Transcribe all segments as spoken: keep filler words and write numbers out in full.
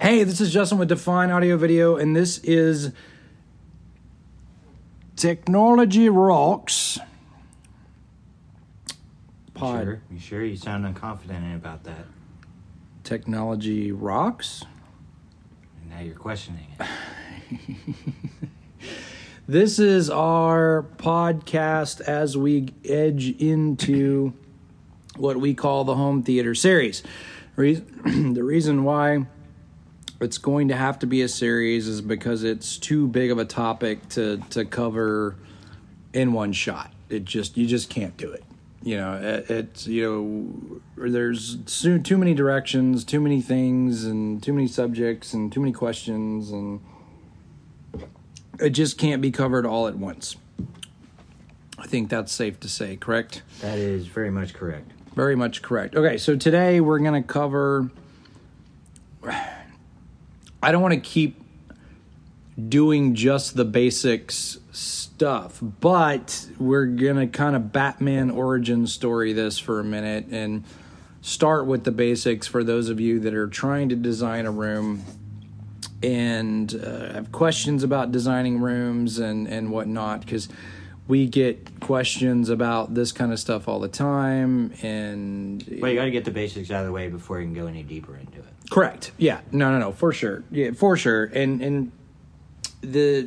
Hey, this is Justin with Define Audio Video, and this is Technology Rocks Pod. Sure? You sure? You sound unconfident about that. Technology Rocks? And now you're questioning it. This is our podcast as we edge into what we call the home theater series. Re- the reason why it's going to have to be a series is because it's too big of a topic to, to cover in one shot. It just you just can't do it. You know, it, it's you know there's too, too many directions, too many things, and too many subjects, and too many questions, and it just can't be covered all at once. I think that's safe to say, correct? That is very much correct. Very much correct. Okay, so today we're going to cover... I don't want to keep doing just the basics stuff, but we're going to kind of Batman origin story this for a minute and start with the basics for those of you that are trying to design a room and uh, have questions about designing rooms and, and whatnot, because we get questions about this kind of stuff all the time. And well, you got to get the basics out of the way before you can go any deeper into it. Correct. Yeah. No, no, no. For sure. Yeah, for sure. And and the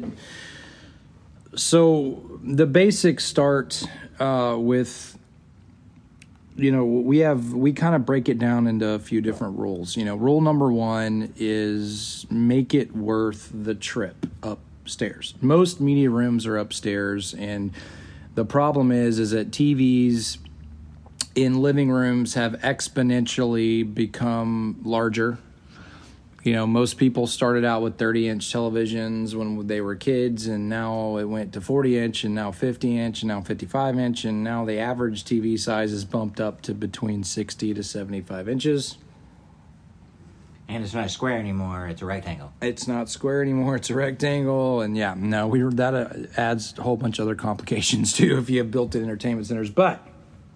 so the basics start uh, with, you know, we have we kind of break it down into a few different rules. You know, rule number one is make it worth the trip upstairs. Most media rooms are upstairs, and the problem is is that T Vs in living rooms have exponentially become larger. You know, most people started out with thirty-inch televisions when they were kids, and now it went to forty-inch, and now fifty-inch, and now fifty-five-inch, and now the average T V size is bumped up to between sixty to seventy-five inches. And it's not a square anymore, it's a rectangle. It's not square anymore, it's a rectangle, and yeah, no, we that uh, adds a whole bunch of other complications, too, if you have built-in entertainment centers, but...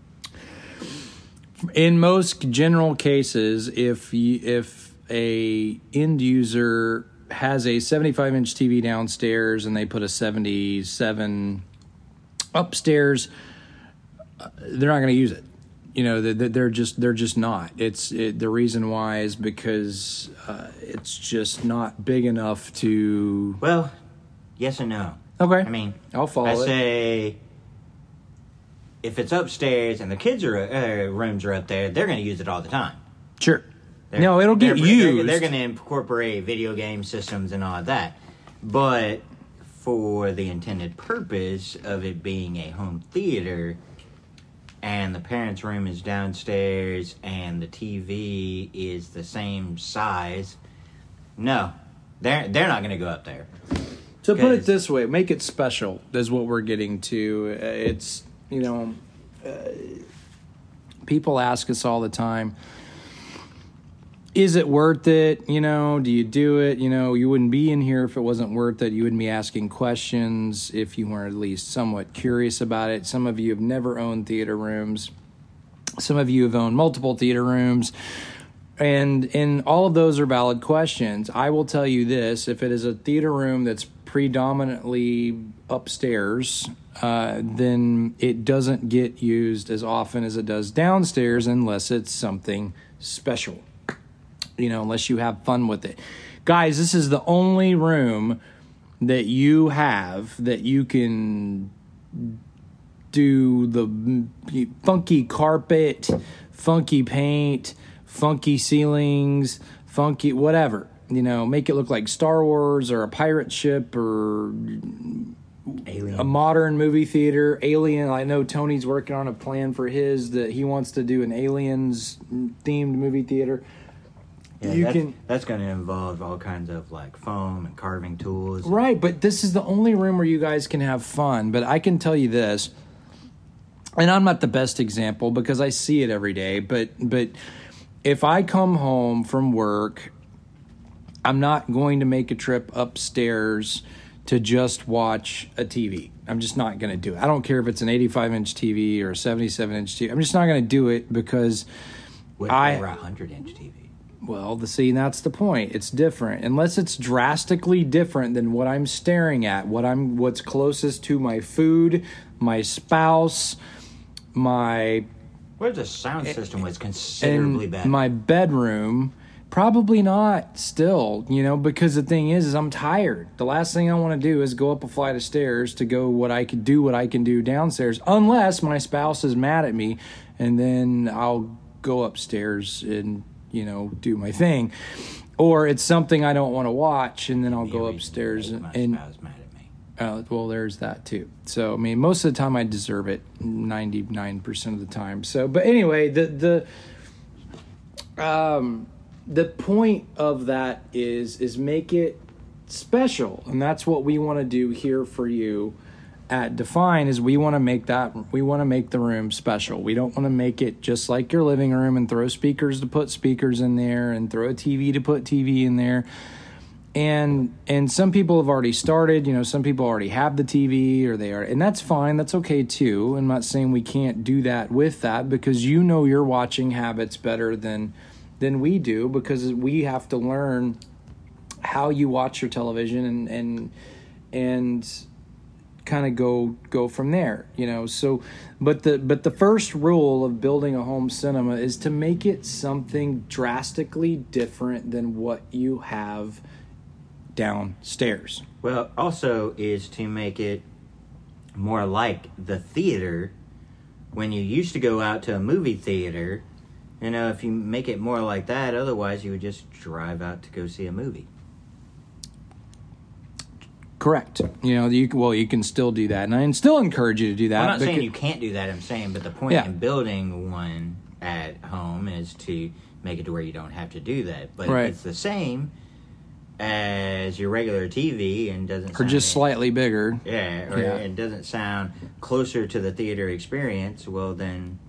in most general cases, if you, if a end user has a seventy-five-inch T V downstairs and they put a seventy-seven upstairs, they're not going to use it. You know, they're just they're just not. It's it, the reason why is because uh, it's just not big enough to. Well, yes and no. Okay, I mean, I'll follow I it. say. If it's upstairs and the kids' are, uh, rooms are up there, they're going to use it all the time. Sure. They're, no, it'll get they're, used. They're, they're going to incorporate video game systems and all of that. But for the intended purpose of it being a home theater, and the parents' room is downstairs, and the T V is the same size, no, they're they're not going to go up there. So put it this way: make it special. Is what we're getting to. It's you know, uh, people ask us all the time, is it worth it? You know, do you do it? You know, you wouldn't be in here if it wasn't worth it. You wouldn't be asking questions if you weren't at least somewhat curious about it. Some of you have never owned theater rooms. Some of you have owned multiple theater rooms. And, and all of those are valid questions. I will tell you this, if it is a theater room that's predominantly upstairs, uh, then it doesn't get used as often as it does downstairs unless it's something special. You know, unless you have fun with it. Guys, this is the only room that you have that you can do the funky carpet, funky paint, funky ceilings, funky whatever. You know, make it look like Star Wars or a pirate ship or Alien. A modern movie theater. Alien. I know Tony's working on a plan for his that he wants to do an Aliens themed movie theater. Yeah, you that's, can that's going to involve all kinds of like foam and carving tools. Right, but this is the only room where you guys can have fun. But I can tell you this, and I'm not the best example because I see it every day, but but if I come home from work, I'm not going to make a trip upstairs to just watch a T V. I'm just not going to do it. I don't care if it's an eighty-five-inch T V or a seventy-seven-inch T V. I'm just not going to do it because What if I... they were a one hundred-inch T V? Well, the see, that's the point. It's different. Unless it's drastically different than what I'm staring at, what I'm what's closest to my food, my spouse, my What if the sound system was considerably and better? my bedroom, probably not still, you know, because the thing is is I'm tired. The last thing I want to do is go up a flight of stairs to go what I could do what I can do downstairs, unless my spouse is mad at me, and then I'll go upstairs and, you know, do my thing. Or it's something I don't want to watch, and then I'll Yeah, go we- upstairs and, my and spouse mad at me. uh, well, there's that too. So, I mean, most of the time I deserve it, ninety-nine percent of the time. So, but anyway, the the um the point of that is is make it special, and that's what we want to do here for you at Define. Is we want to make that we want to make the room special. We don't want to make it just like your living room and throw speakers to put speakers in there and throw a T V to put T V in there. And and some people have already started, you know, some people already have the T V, or they are, and that's fine, that's okay too. I'm not saying we can't do that with that, because you know your watching habits better than than we do, because we have to learn how you watch your television and and and kind of go go from there, you know. So but the but the first rule of building a home cinema is to make it something drastically different than what you have downstairs. Well, also is to make it more like the theater. When you used to go out to a movie theater, you know, if you make it more like that, otherwise you would just drive out to go see a movie. Correct. You know, you well, you can still do that, and I still encourage you to do that. I'm not saying because- you can't do that, I'm saying, but the point Yeah. in building one at home is to make it to where you don't have to do that. But Right. if it's the same as your regular T V and doesn't or sound just any- slightly bigger. Yeah, or Yeah. it doesn't sound closer to the theater experience, well then,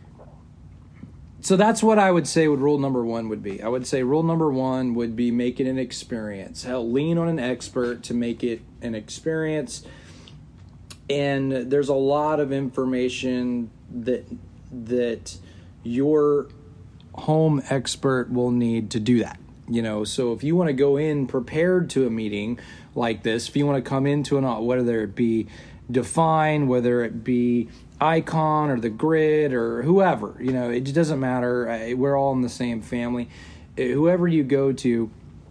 So that's what I would say would rule number one would be. I would say rule number one would be make it an experience. Hell, lean on an expert to make it an experience. And there's a lot of information that that your home expert will need to do that. You know, so if you want to go in prepared to a meeting like this, if you want to come into an, whether it be Define, whether it be Icon or the Grid or whoever, you know, it just doesn't matter. We're all in the same family. Whoever you go to,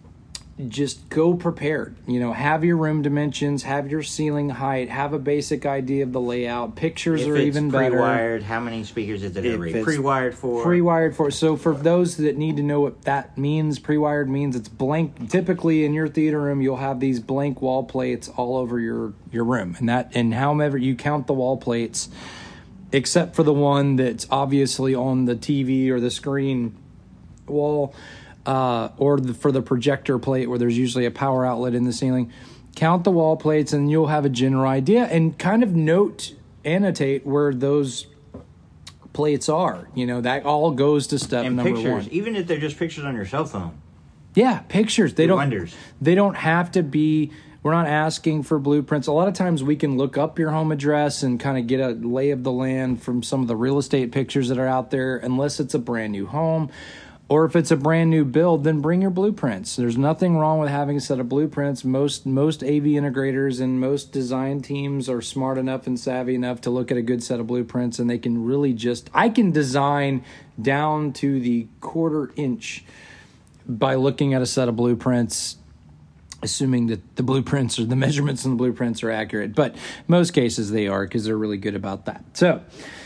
just go prepared. You know, have your room dimensions, have your ceiling height, have a basic idea of the layout. Pictures if are it's even better. pre-wired, how many speakers is it If already it's pre-wired for? Pre-wired for. So for those that need to know what that means, pre-wired means it's blank. Typically in your theater room, you'll have these blank wall plates all over your, your room. And that, and however you count the wall plates, except for the one that's obviously on the T V or the screen wall, uh, or the, for the projector plate where there's usually a power outlet in the ceiling. Count the wall plates and you'll have a general idea, and kind of note, annotate where those plates are. You know, that all goes to step and number pictures, one. even if they're just pictures on your cell phone. Yeah, pictures. They It don't. wonders. They don't have to be. We're not asking for blueprints. A lot of times we can look up your home address and kind of get a lay of the land from some of the real estate pictures that are out there, unless it's a brand new home. Or if it's a brand new build, then bring your blueprints. There's nothing wrong with having a set of blueprints. Most most A V integrators and most design teams are smart enough and savvy enough to look at a good set of blueprints, and they can really just... I can design down to the quarter inch by looking at a set of blueprints, assuming that the blueprints or the measurements in the blueprints are accurate. But most cases they are, because they're really good about that. So...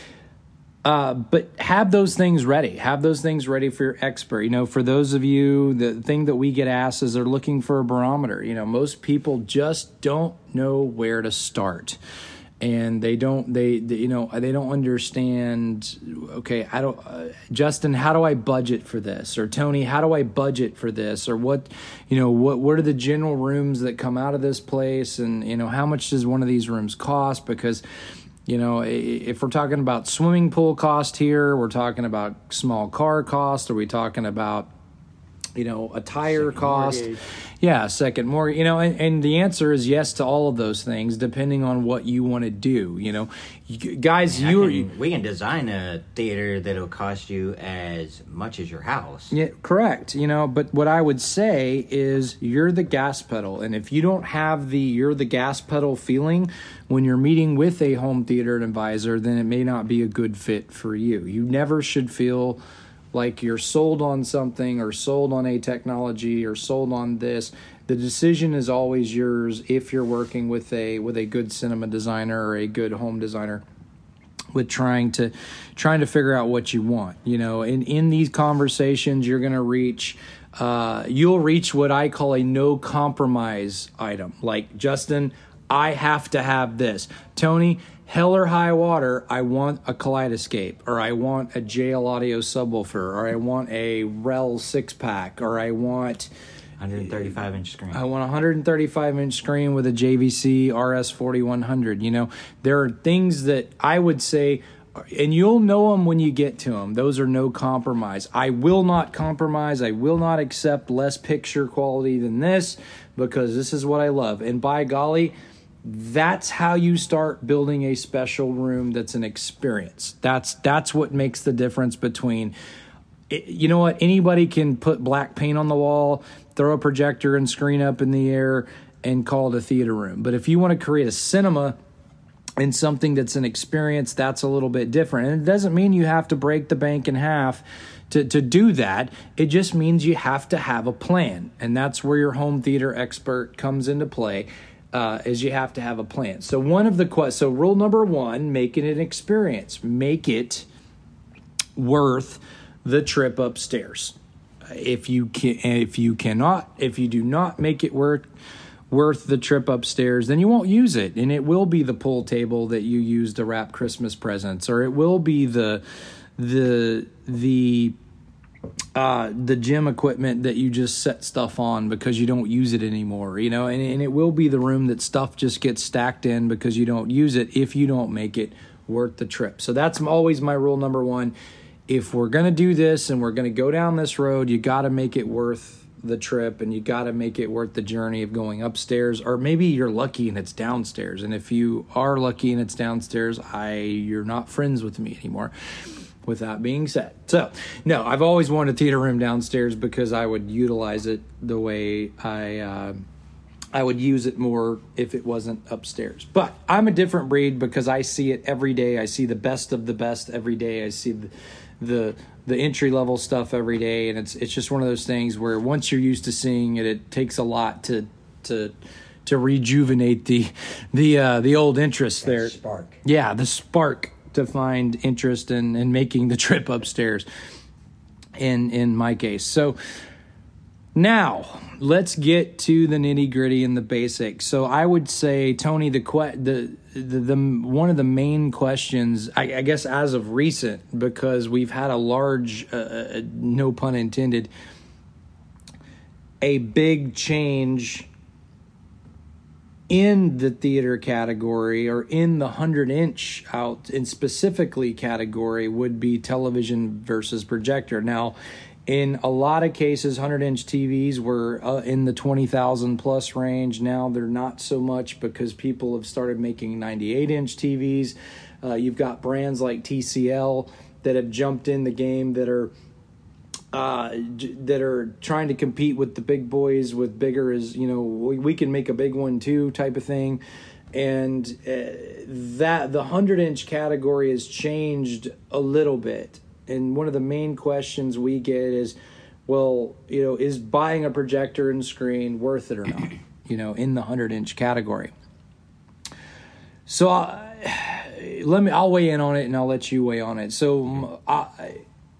Uh, but have those things ready. Have those things ready for your expert. You know, for those of you, the thing that we get asked is they're looking for a barometer. You know, most people just don't know where to start. And they don't, they, they you know, they don't understand, okay, I don't, uh, Justin, how do I budget for this? Or Tony, how do I budget for this? Or what, you know, what, what are the general rooms that come out of this place? And, you know, how much does one of these rooms cost? Because, you know, if we're talking about swimming pool cost here, we're talking about small car cost, are we talking about, you know, a tire Second cost. mortgage. Yeah, second mortgage. You know, and, and the answer is yes to all of those things, depending on what you want to do. You know, you, guys, I you can- we can design a theater that'll cost you as much as your house. Yeah, correct. You know, but what I would say is you're the gas pedal. And if you don't have the you're the gas pedal feeling when you're meeting with a home theater advisor, then it may not be a good fit for you. You never should feel like you're sold on something or sold on a technology or sold on this. The decision is always yours if you're working with a with a good cinema designer or a good home designer, with trying to trying to figure out what you want. You know, in in these conversations, you're going to reach uh, you'll reach what I call a no compromise item. Like, Justin, I have to have this. Tony, hell or high water, I want a Kaleidoscape, or I want a J L Audio subwoofer, or I want a Rel six pack, or I want one thirty-five inch screen. I want a one thirty-five inch screen with a J V C R S forty-one hundred. You know, there are things that I would say, and you'll know them when you get to them. Those are no compromise. I will not compromise. I will not accept less picture quality than this, because this is what I love. And by golly, that's how you start building a special room that's an experience. That's that's what makes the difference between, you know what, anybody can put black paint on the wall, throw a projector and screen up in the air, and call it a theater room. But if you want to create a cinema and something that's an experience, that's a little bit different. And it doesn't mean you have to break the bank in half to, to do that. It just means you have to have a plan. And that's where your home theater expert comes into play. Uh, is you have to have a plan. So one of the que- so rule number one, make it an experience. Make it worth the trip upstairs. If you can, if you cannot, if you do not make it worth worth the trip upstairs, then you won't use it, and it will be the pool table that you use to wrap Christmas presents, or it will be the the the uh, the gym equipment that you just set stuff on because you don't use it anymore, you know, and, and it will be the room that stuff just gets stacked in because you don't use it if you don't make it worth the trip. So that's always my rule number one. If we're going to do this and we're going to go down this road, you got to make it worth the trip, and you got to make it worth the journey of going upstairs, or maybe you're lucky and it's downstairs. And if you are lucky and it's downstairs, I you're not friends with me anymore. With that being said, so no, I've always wanted a theater room downstairs because I would utilize it the way I uh, I would use it more if it wasn't upstairs. But I'm a different breed because I see it every day. I see the best of the best every day. I see the the, the entry level stuff every day, and it's it's just one of those things where once you're used to seeing it, it takes a lot to to to rejuvenate the the uh, the old interest there. Spark. Yeah, the spark to find interest in, in making the trip upstairs in in my case. So now let's get to the nitty gritty and the basics. So I would say, Tony, the que- the, the the one of the main questions, I, I guess as of recent, because we've had a large, uh, no pun intended, a big change in the theater category, or in the one hundred inch out in specifically category, would be television versus projector. Now, in a lot of cases, one hundred inch T Vs were uh, in the twenty thousand plus range. Now they're not so much because people have started making ninety-eight inch T Vs. Uh, you've got brands like T C L that have jumped in the game that are Uh, that are trying to compete with the big boys with bigger is, you know, we, we can make a big one too type of thing. And uh, that the one hundred inch category has changed a little bit. And one of the main questions we get is, well, you know, is buying a projector and screen worth it or not, you know, in the one hundred inch category. So uh, let me, I'll weigh in on it and I'll let you weigh on it. So I,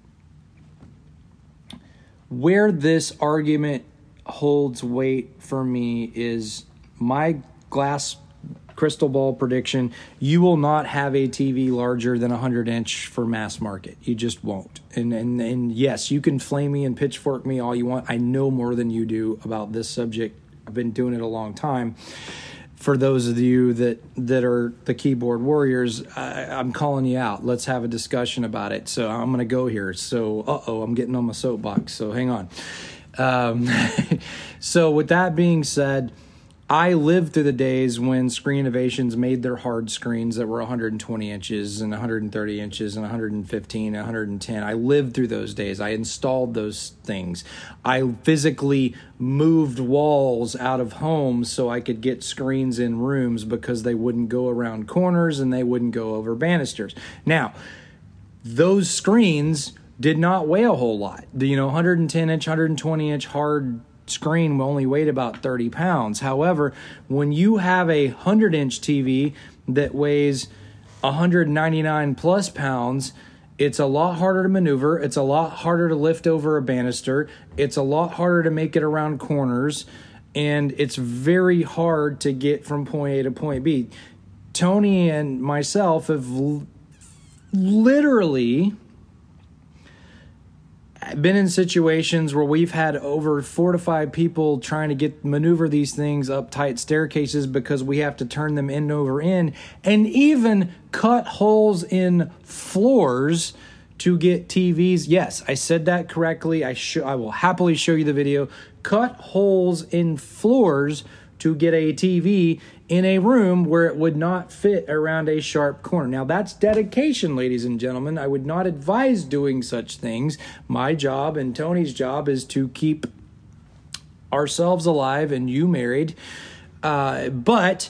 where this argument holds weight for me is my glass crystal ball prediction: you will not have a T V larger than one hundred inch for mass market. You just won't. And, and and yes, you can flame me and pitchfork me all you want. I know more than you do about this subject. I've been doing it a long time. For those of you that, that are the keyboard warriors, I, I'm calling you out. Let's have a discussion about it. So I'm going to go here. So, uh-oh, I'm getting on my soapbox. So hang on. Um, so with that being said, I lived through the days when Screen Innovations made their hard screens that were one hundred twenty inches and one hundred thirty inches and one hundred fifteen and one hundred ten. I lived through those days. I installed those things. I physically moved walls out of homes so I could get screens in rooms because they wouldn't go around corners and they wouldn't go over banisters. Now, those screens did not weigh a whole lot. The, you know, one hundred ten inch, one hundred twenty inch hard screen only weighed about thirty pounds. However, when you have a one hundred inch T V that weighs one hundred ninety-nine plus pounds, it's a lot harder to maneuver. It's a lot harder to lift over a banister. It's a lot harder to make it around corners. And it's very hard to get from point A to point B. Tony and myself have l- literally been in situations where we've had over four to five people trying to get maneuver these things up tight staircases because we have to turn them end over end, and even cut holes in floors to get T Vs. Yes, I said that correctly. I sh- I will happily show you the video. Cut holes in floors to get a T V in a room where it would not fit around a sharp corner. Now, that's dedication, ladies and gentlemen. I would not advise doing such things. My job and Tony's job is to keep ourselves alive and you married. Uh, but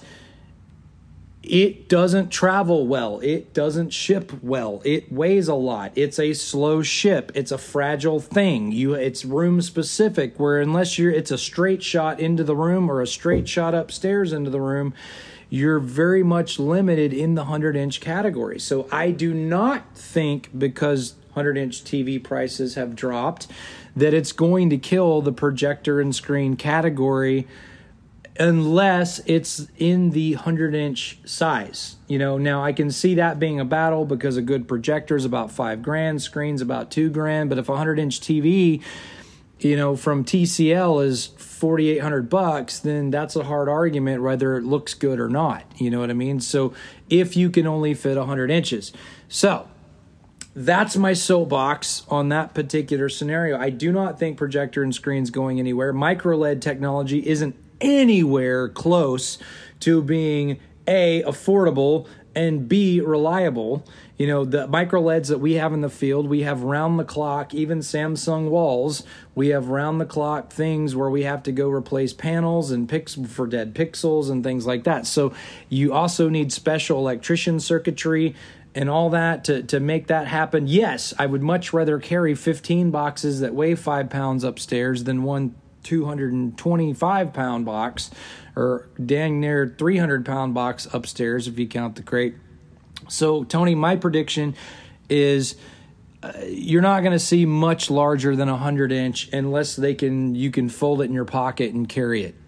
it doesn't travel well. It doesn't ship well. It weighs a lot. It's a slow ship. It's a fragile thing. You, it's room specific, where unless you're, it's a straight shot into the room or a straight shot upstairs into the room, you're very much limited in the one hundred inch category. So I do not think, because one hundred inch T V prices have dropped, that it's going to kill the projector and screen category, unless it's in the one hundred inch size. You know, now I can see that being a battle because a good projector is about five grand, screen's about two grand. But if a one hundred inch T V, you know, from T C L is forty-eight hundred bucks, then that's a hard argument whether it looks good or not. You know what I mean? So if you can only fit one hundred inches. So that's my soapbox on that particular scenario. I do not think projector and screen's going anywhere. Micro L E D technology isn't anywhere close to being A, affordable, and B, reliable. You know, the micro L E Ds that we have in the field, we have round the clock, even Samsung walls, we have round the clock things where we have to go replace panels and pix for dead pixels and things like that. So you also need special electrician circuitry and all that to, to make that happen. Yes, I would much rather carry fifteen boxes that weigh five pounds upstairs than one two hundred twenty-five pound box, or dang near three hundred pound box upstairs if you count the crate. So Tony, my prediction is uh, you're not going to see much larger than a hundred inch unless they can you can fold it in your pocket and carry it.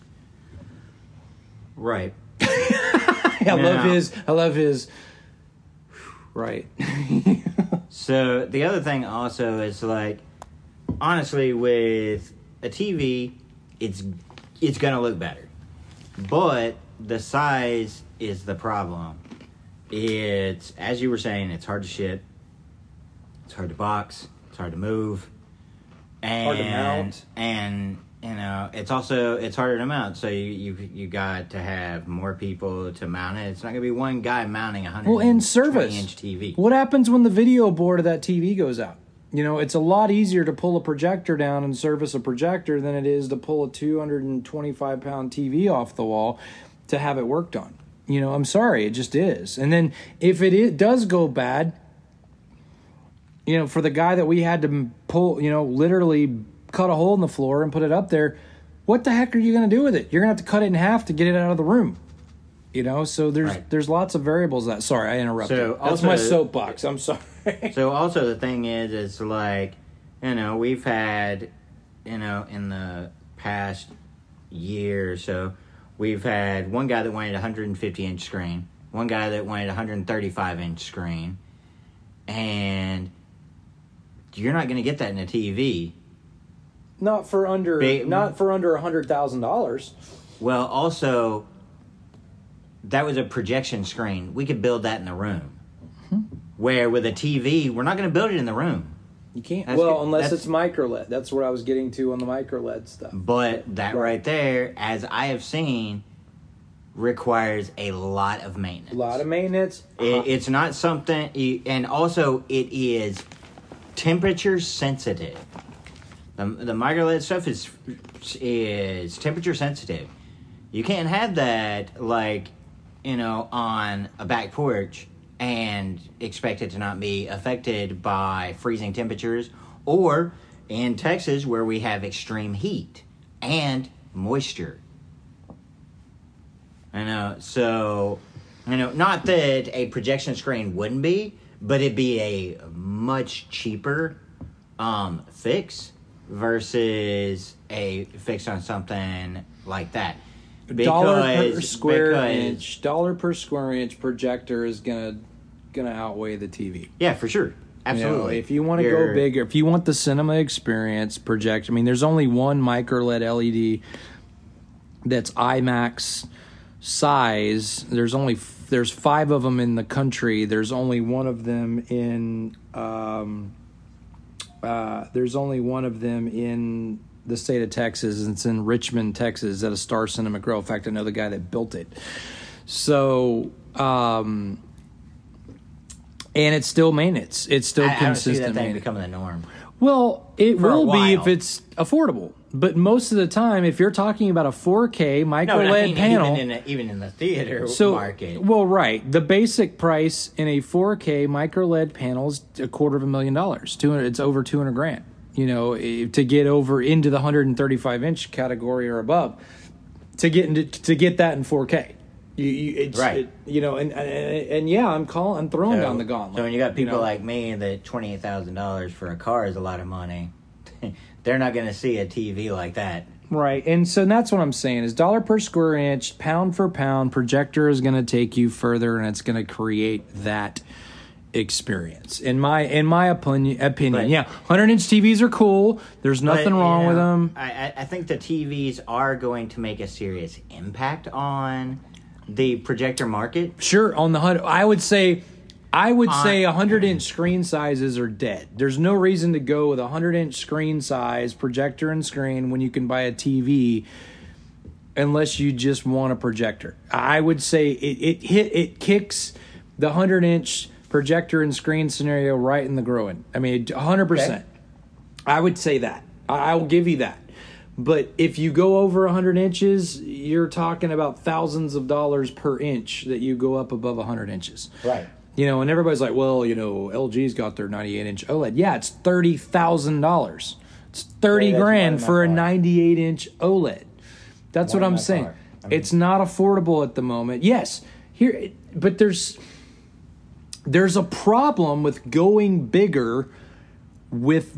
Right. I now, love his. I love his. Right. So the other thing also is, like, honestly, with a T V, it's it's gonna look better, but the size is the problem. It's, as you were saying, it's hard to ship, it's hard to box, it's hard to move, and hard to mount, and you know it's also it's harder to mount. So you you you got to have more people to mount it. It's not gonna be one guy mounting a hundred well, in service inch T V. What happens when the video board of that T V goes out? You know, it's a lot easier to pull a projector down and service a projector than it is to pull a two hundred twenty-five pound T V off the wall to have it worked on. You know, I'm sorry, it just is. And then if it, it does go bad, you know, for the guy that we had to pull, you know, literally cut a hole in the floor and put it up there, what the heck are you going to do with it? You're going to have to cut it in half to get it out of the room. You know, so there's right. there's lots of variables that. Sorry, I interrupted. So That's also, my soapbox. I'm sorry. So also the thing is, it's like, you know, we've had, you know, in the past year or so, we've had one guy that wanted a one hundred fifty inch screen, one guy that wanted a one hundred thirty-five inch screen, and you're not going to get that in a T V. Not for under Ba- not for under a hundred thousand dollars. Well, also, that was a projection screen. We could build that in the room. Mm-hmm. Where with a T V, we're not going to build it in the room. You can't. That's well, good. unless That's- it's micro L E D. That's what I was getting to on the micro L E D stuff. But that right there, as I have seen, requires a lot of maintenance. A lot of maintenance. It, it's not something, and also it is temperature sensitive. The, the micro L E D stuff is is temperature sensitive. You can't have that like, you know, on a back porch and expect it to not be affected by freezing temperatures, or in Texas where we have extreme heat and moisture. I know, so, you know, not that a projection screen wouldn't be, but it'd be a much cheaper um, fix versus a fix on something like that. Dollar per Because- square because- inch, dollar per square inch projector is gonna gonna outweigh the T V. Yeah, for sure. Absolutely. You know, if you want to You're- go bigger, if you want the cinema experience project, I mean, there's only one micro L E D L E D that's IMAX size. There's only there's five of them in the country. There's only one of them in um, uh, there's only one of them in the state of Texas, and it's in Richmond, Texas, at a Star Cinema Grill. In fact, I know the guy that built it. So. Um, And it's still maintenance. It's still I, I don't see consistent that thing maintenance. becoming the norm. Well, it For a will be if while. it's affordable. But most of the time, if you're talking about a four K micro No, L E D I mean, panel, even in, a, even in the theater so market. well, right, the basic price in a four K micro L E D panel is a quarter of a million dollars. Two hundred, it's over two hundred grand. You know, eh, to get over into the one hundred thirty-five inch category or above, to get into to get that in four K. You, you, it's, Right. it, you know, and, and and yeah, I'm calling, I'm throwing So- down the gauntlet. So when you got people know. like me that twenty-eight thousand dollars for a car is a lot of money, they're not going to see a T V like that. Right, and so that's what I'm saying is dollar per square inch, pound for pound, projector is going to take you further, and it's going to create that experience. In my in my opinion, opinion, But- yeah, one hundred inch T Vs are cool. There's nothing But, wrong you with know, them. I, I- I think the T Vs are going to make a serious impact on the projector market. Sure, on the hun- I would say, I would On- say one hundred inch screen sizes are dead. There's no reason to go with a one hundred inch screen size projector and screen when you can buy a T V. Unless you just want a projector, I would say it, it hit it kicks the one hundred inch projector and screen scenario right in the groin. I mean, one hundred percent. I would say that. I, I will give you that. But if you go over one hundred inches, you're talking about thousands of dollars per inch that you go up above one hundred inches. Right. You know, and everybody's like, well, you know, L G's got their ninety-eight inch OLED. Yeah, it's thirty thousand dollars. It's thirty Yeah, that's more grand than for my a car. ninety-eight inch OLED. That's More what than I'm my saying. car. I mean- It's not affordable at the moment. Yes, here, but there's there's a problem with going bigger with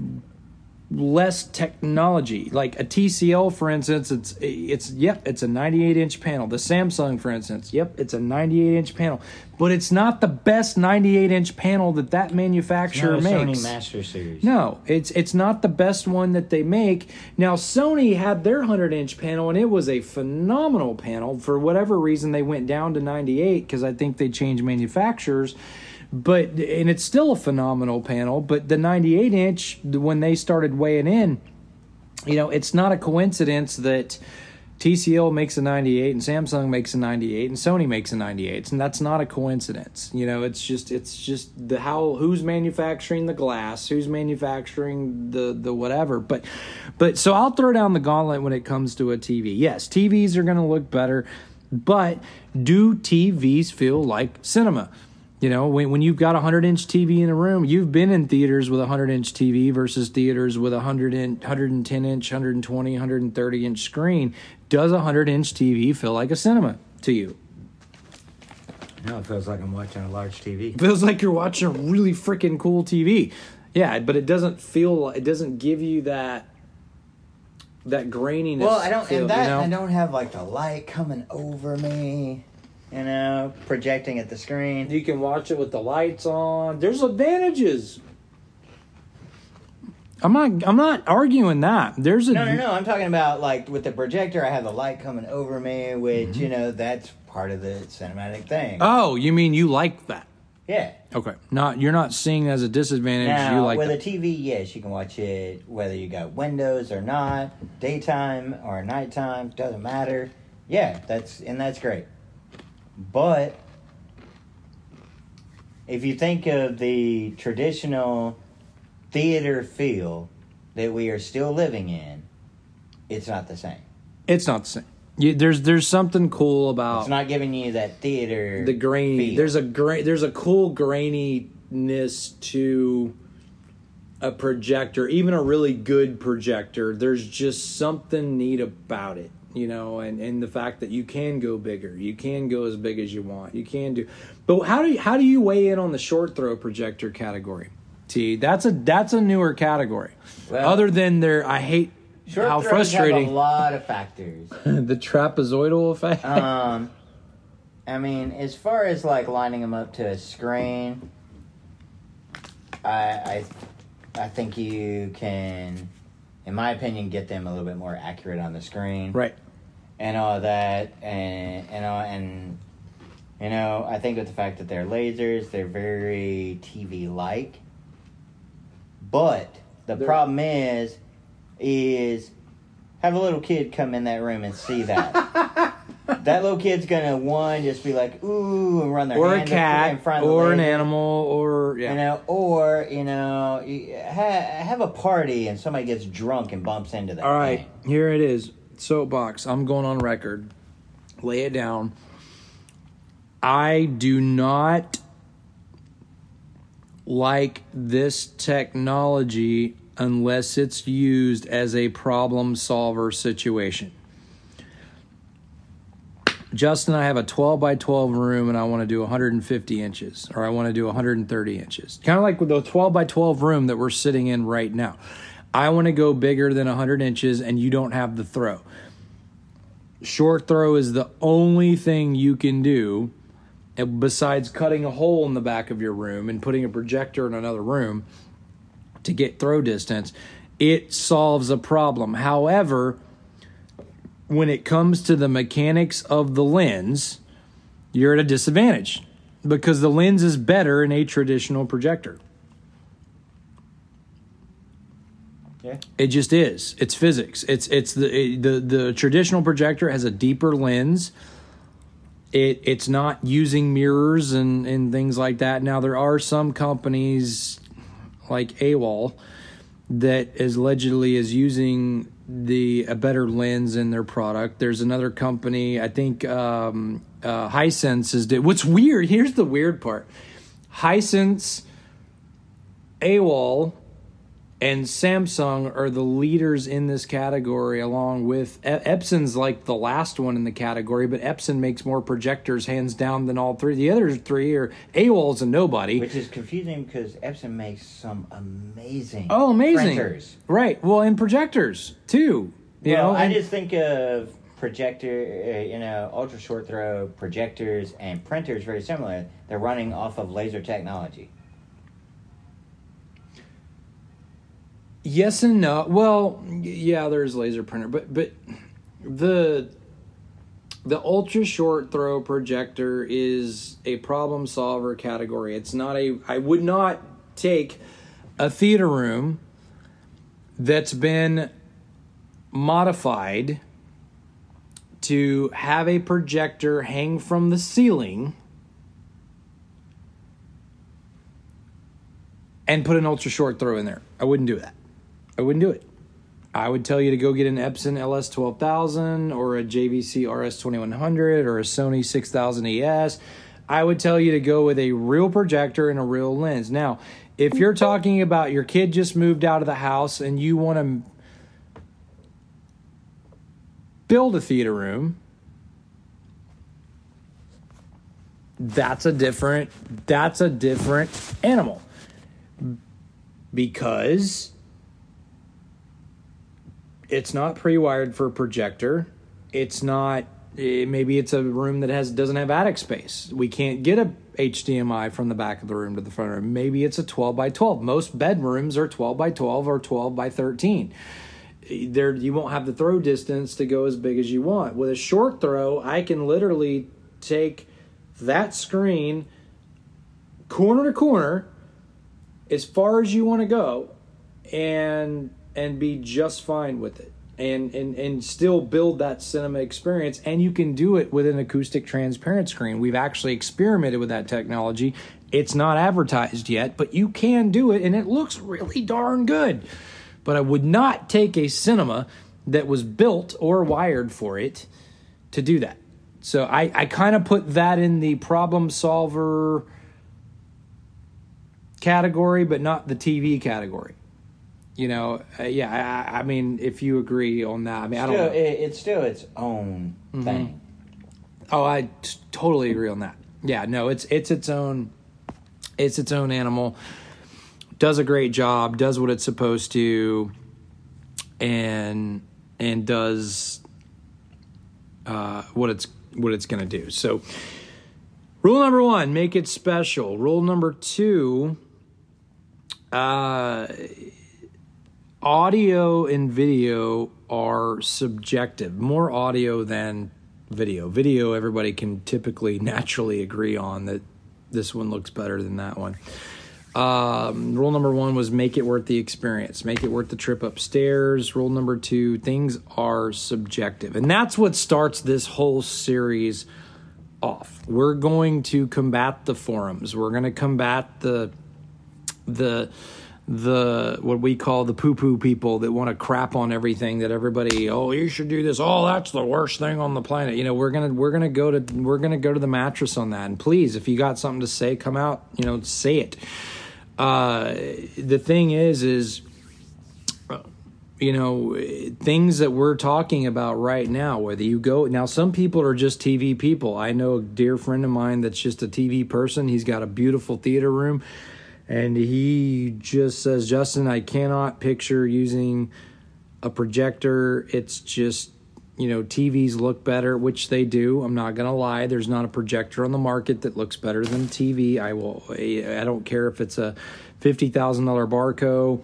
less technology. Like a T C L, for instance, it's it's yep, it's a ninety-eight inch panel. The Samsung, for instance, yep, it's a ninety-eight inch panel, but it's not the best ninety-eight inch panel that that manufacturer Not a makes. Sony Master Series. No, it's it's not the best one that they make. Now, Sony had their one hundred inch panel, and it was a phenomenal panel. For whatever reason, they went down to ninety-eight because I think they changed manufacturers. But and it's still a phenomenal panel. But the ninety-eight inch, when they started weighing in, you know, it's not a coincidence that T C L makes a ninety-eight and Samsung makes a ninety-eight and Sony makes a ninety-eight, and that's not a coincidence. You know, it's just it's just the how who's manufacturing the glass, who's manufacturing the the whatever. But but so I'll throw down the gauntlet when it comes to a T V. Yes, T Vs are going to look better, but do T Vs feel like cinema? You know, when when you've got a hundred inch T V in a room, you've been in theaters with a hundred inch T V versus theaters with a hundred inch, hundred and ten inch, hundred and twenty, hundred and thirty inch screen. Does a hundred inch T V feel like a cinema to you? No, it feels like I'm watching a large T V. It feels like you're watching a really freaking cool T V. Yeah, but it doesn't feel. It doesn't give you that that graininess. Well, I don't, feel, and that you know? I don't have like the light coming over me, you know, projecting at the screen. You can watch it with the lights on. There's advantages. I'm not. I'm not arguing that. There's a No, no, no. I'm talking about like with the projector, I have the light coming over me, which Mm-hmm. you know that's part of the cinematic thing. Oh, you mean you like that? Yeah. Okay. Not you're not seeing it as a disadvantage. Now, you like with the, a T V, yes, you can watch it whether you got windows or not, daytime or nighttime, doesn't matter. Yeah, that's and that's great. But if you think of the traditional theater feel that we are still living in, it's not the same. It's not the same. You, there's there's something cool about It's not giving you that theater. the grainy. feel. There's a gra- There's a cool graininess to a projector, even a really good projector. There's just something neat about it, you know, and, and the fact that you can go bigger, you can go as big as you want, you can do. But how do you, how do you weigh in on the short throw projector category? T, that's a that's a newer category. Well, Other than their, I hate short how throws frustrating have a lot of factors. the trapezoidal effect. um, I mean, as far as like lining them up to a screen, I, I, I think you can, in my opinion, get them a little bit more accurate on the screen, Right. and all that, and and all, and you know, I think with the fact that they're lasers, they're very T V like. But the They're- problem is, is have a little kid come in that room and see that. That little kid's gonna one just be like ooh and run their Or a hand up in cat, front of the or an laser, animal, or yeah. you know, or you know, you ha- have a party and somebody gets drunk and bumps into that. All right, thing. here it is. Soapbox. I'm going on record. Lay it down. I do not like this technology unless it's used as a problem solver situation. Justin and I have a twelve by twelve room and I want to do one hundred fifty inches, or I want to do one hundred thirty inches. Kind of like with the twelve by twelve room that we're sitting in right now. I want to go bigger than one hundred inches and you don't have the throw. Short throw is the only thing you can do besides cutting a hole in the back of your room and putting a projector in another room to get throw distance. It solves a problem. However, when it comes to the mechanics of the lens, you're at a disadvantage because the lens is better in a traditional projector. Yeah. It just is. It's physics. It's it's the the the traditional projector has a deeper lens. It it's not using mirrors and, and things like that. Now there are some companies like AWOL that is allegedly is using the a better lens in their product. There's another company, I think um, uh, Hisense is. What's weird? Here's the weird part: Hisense, AWOL, and Samsung are the leaders in this category, along with Epson's like the last one in the category, but Epson makes more projectors hands down than all three. The other three are AWOL's a nobody. Which is confusing because Epson makes some amazing Oh, amazing. printers. Right. Well, and projectors, too. You well, know, I and- just think of projector, uh, you know, ultra short throw projectors and printers very similar. They're running off of laser technology. Yes and no. Well, yeah, there's laser printer, but but the the ultra short throw projector is a problem solver category. It's not a. I would not take a theater room that's been modified to have a projector hang from the ceiling and put an ultra short throw in there. I wouldn't do that. I wouldn't do it. I would tell you to go get an Epson L S twelve thousand or a J V C R S twenty-one hundred or a Sony six thousand E S. I would tell you to go with a real projector and a real lens. Now, if you're talking about your kid just moved out of the house and you want to build a theater room, that's a different that's a different animal. Because it's not pre-wired for a projector. It's not, eh, maybe it's a room that has doesn't have attic space. We can't get a H D M I from the back of the room to the front room. Maybe it's a twelve by twelve. Most bedrooms are twelve by twelve or twelve by thirteen. There, you won't have the throw distance to go as big as you want. With a short throw, I can literally take that screen, corner to corner, as far as you want to go, and and be just fine with it, and, and and still build that cinema experience. And you can do it with an acoustic transparent screen. We've actually experimented with that technology. It's not advertised yet, but you can do it, and it looks really darn good. But I would not take a cinema that was built or wired for it to do that. So I, I kind of put that in the problem solver category, but not the T V category. You know, uh, yeah, I, I mean, if you agree on that. I mean, still, I don't know. It, it's still its own mm-hmm. thing. Oh, I t- totally agree on that. Yeah, no, it's it's its own, it's its own animal. Does a great job, does what it's supposed to, and and does uh, what it's what it's going to do. So, rule number one, make it special. Rule number two, uh, audio and video are subjective. More audio than video. Video, everybody can typically naturally agree on that this one looks better than that one. Um, rule number one was make it worth the experience. Make it worth the trip upstairs. Rule number two, things are subjective. And that's what starts this whole series off. We're going to combat the forums. We're going to combat the, the, the, what we call the poo-poo people that want to crap on everything that everybody, oh, you should do this. Oh, that's the worst thing on the planet. You know, we're going to, we're going to go to, we're going to go to the mattress on that. And please, if you got something to say, come out, you know, say it. Uh, the thing is, is, you know, things that we're talking about right now, whether you go, now some people are just T V people. I know a dear friend of mine that's just a T V person. He's got a beautiful theater room, and he just says, Justin, I cannot picture using a projector. It's just, you know, T Vs look better, which they do. I'm not going to lie. There's not a projector on the market that looks better than T V. I will. I don't care if it's a fifty thousand dollars Barco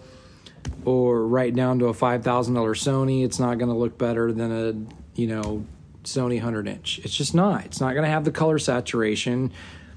or right down to a five thousand dollars Sony. It's not going to look better than a, you know, Sony one hundred inch. It's just not. It's not going to have the color saturation.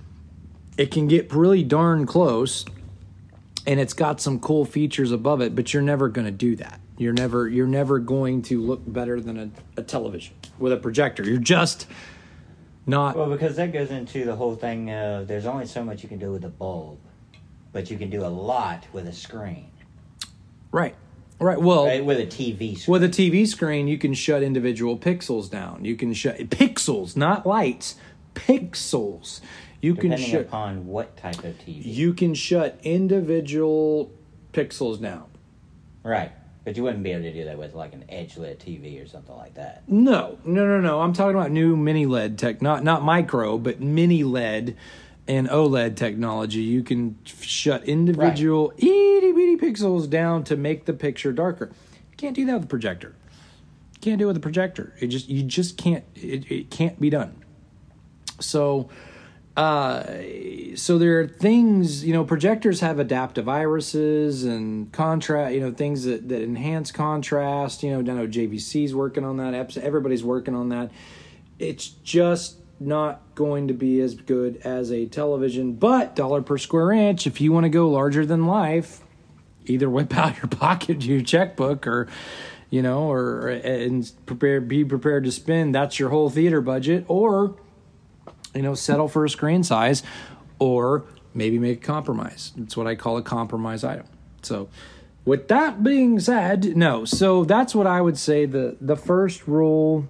It can get really darn close, and it's got some cool features above it, but you're never going to do that. You're never you're never going to look better than a, a television with a projector. You're just not. Well, because that goes into the whole thing of there's only so much you can do with a bulb, but you can do a lot with a screen. Right. Right. Well, right, with a T V screen. With a T V screen, you can shut individual pixels down. You can shut pixels, not lights, pixels. You Depending can shut upon what type of T V. You can shut individual pixels down. Right. But you wouldn't be able to do that with like an edge-lit T V or something like that. No, no, no, no. I'm talking about new mini L E D tech, not not micro, but mini L E D and OLED technology. You can shut individual right. itty bitty pixels down to make the picture darker. You can't do that with a projector. You can't do it with a projector. It just you just can't. It, it can't be done. So. Uh, so there are things, you know, projectors have adaptive irises and contrast, you know, things that, that enhance contrast. You know, I know J V C's working on that. Everybody's working on that. It's just not going to be as good as a television, but dollar per square inch, if you want to go larger than life, either whip out your pocket, your checkbook, or, you know, or, and prepare, be prepared to spend, that's your whole theater budget, or, you know, settle for a screen size, or maybe make a compromise. It's what I call a compromise item. So with that being said, no. So that's what I would say. The, the first rule,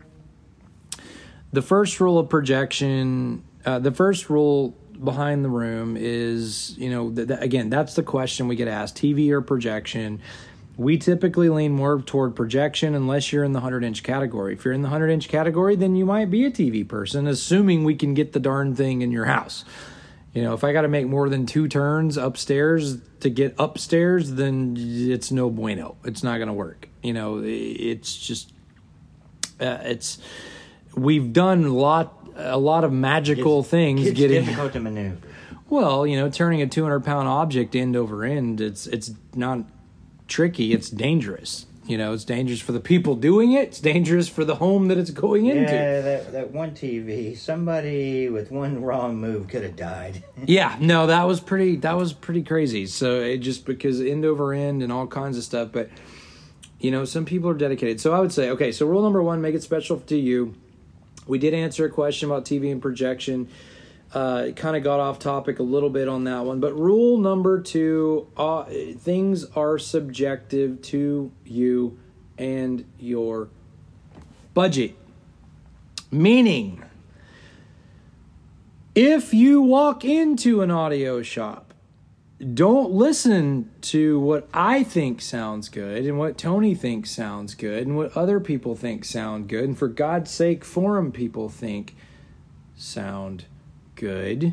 the first rule of projection, uh, the first rule behind the room is, you know, th- th- again, that's the question we get asked, T V or projection. We typically lean more toward projection unless you're in the one hundred inch category. If you're in the one hundred inch category, then you might be a T V person, assuming we can get the darn thing in your house. You know, if I got to make more than two turns upstairs to get upstairs, then it's no bueno. It's not going to work. You know, it's just, uh, it's, we've done a lot, a lot of magical it's, things it's getting. difficult to maneuver. Well, you know, turning a two hundred pound object end over end, it's, it's not tricky, it's dangerous. You know, it's dangerous for the people doing it. It's dangerous for the home that it's going into. Yeah, that, that one T V, somebody with one wrong move could have died. Yeah, no, that was pretty, that was pretty crazy. So it just because end over end and all kinds of stuff. But, you know, some people are dedicated. So I would say, okay, so rule number one, make it special to you. We did answer a question about T V and projection. Uh, kind of got off topic a little bit on that one. But rule number two, uh, things are subjective to you and your budget. Meaning, if you walk into an audio shop, don't listen to what I think sounds good and what Tony thinks sounds good and what other people think sound good. And for God's sake, forum people think sound good.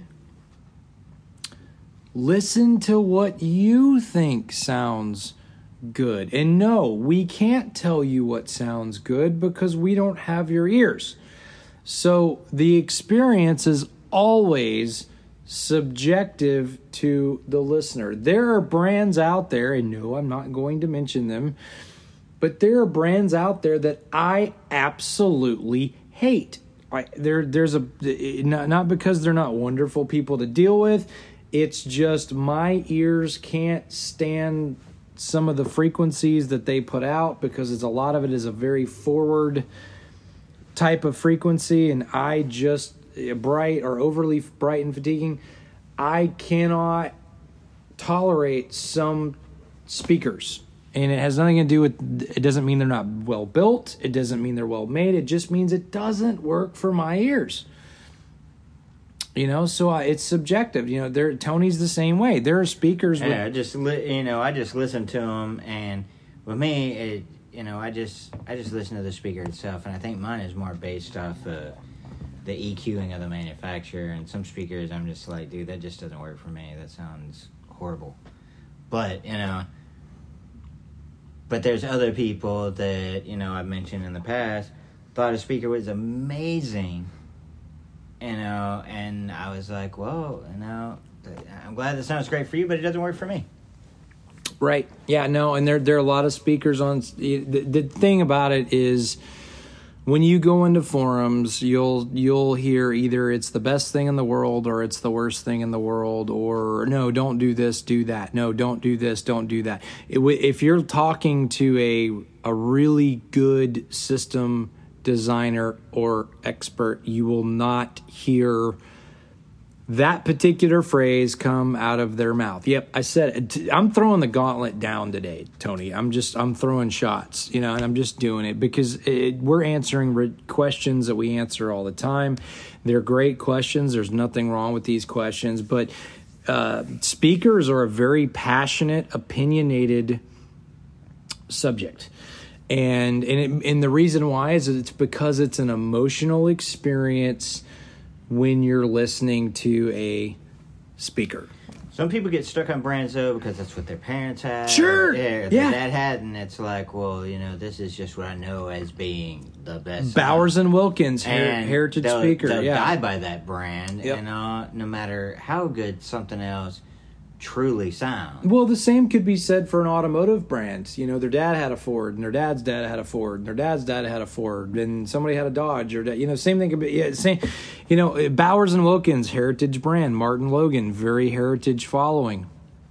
Listen to what you think sounds good. And no, we can't tell you what sounds good because we don't have your ears. So the experience is always subjective to the listener. There are brands out there, and no, I'm not going to mention them, but there are brands out there that I absolutely hate. I, there, there's a not, not because they're not wonderful people to deal with. It's just my ears can't stand some of the frequencies that they put out because it's a lot of it is a very forward type of frequency, and I just bright or overly bright and fatiguing. I cannot tolerate some speakers. And it has nothing to do with, it doesn't mean they're not well built. It doesn't mean they're well made. It just means it doesn't work for my ears. You know, so uh, it's subjective. You know, there Tony's the same way. There are speakers. Yeah, with, I just li- you know, I just listen to them, and with me, it, you know, I just I just listen to the speaker itself, and I think mine is more based off uh, the EQing of the manufacturer. And some speakers, I'm just like, dude, that just doesn't work for me. That sounds horrible. But you know. But there's other people that, you know, I've mentioned in the past, thought a speaker was amazing, you know, and I was like, whoa, you know, I'm glad that sounds great for you, but it doesn't work for me. Right. Yeah, no, and there, there are a lot of speakers on. The, the thing about it is when you go into forums, you'll you'll hear either it's the best thing in the world or it's the worst thing in the world, or no, don't do this, do that. No, don't do this, don't do that. It, if you're talking to a a really good system designer or expert, you will not hear that particular phrase come out of their mouth. Yep, I said it. I'm throwing the gauntlet down today, Tony. I'm just, I'm throwing shots, you know, and I'm just doing it because it, we're answering re- questions that we answer all the time. They're great questions. There's nothing wrong with these questions, but uh, speakers are a very passionate, opinionated subject. And, and, it, and the reason why is it's because it's an emotional experience when you're listening to a speaker. Some people get stuck on brands, though, because that's what their parents had. Sure. Or, yeah, or yeah. their dad had, and it's like, well, you know, this is just what I know as being the best. Bowers sound. and Wilkins, her- and heritage they'll, speaker. They'll yeah. die by that brand, yep. and uh, no matter how good something else truly sounds. Well, the same could be said for an automotive brand. You know, their dad had a Ford, and their dad's dad had a Ford, and their dad's dad had a Ford, and somebody had a Dodge, or you know, same thing could be. Yeah, same. You know, Bowers and Wilkins, heritage brand. Martin Logan, very heritage following.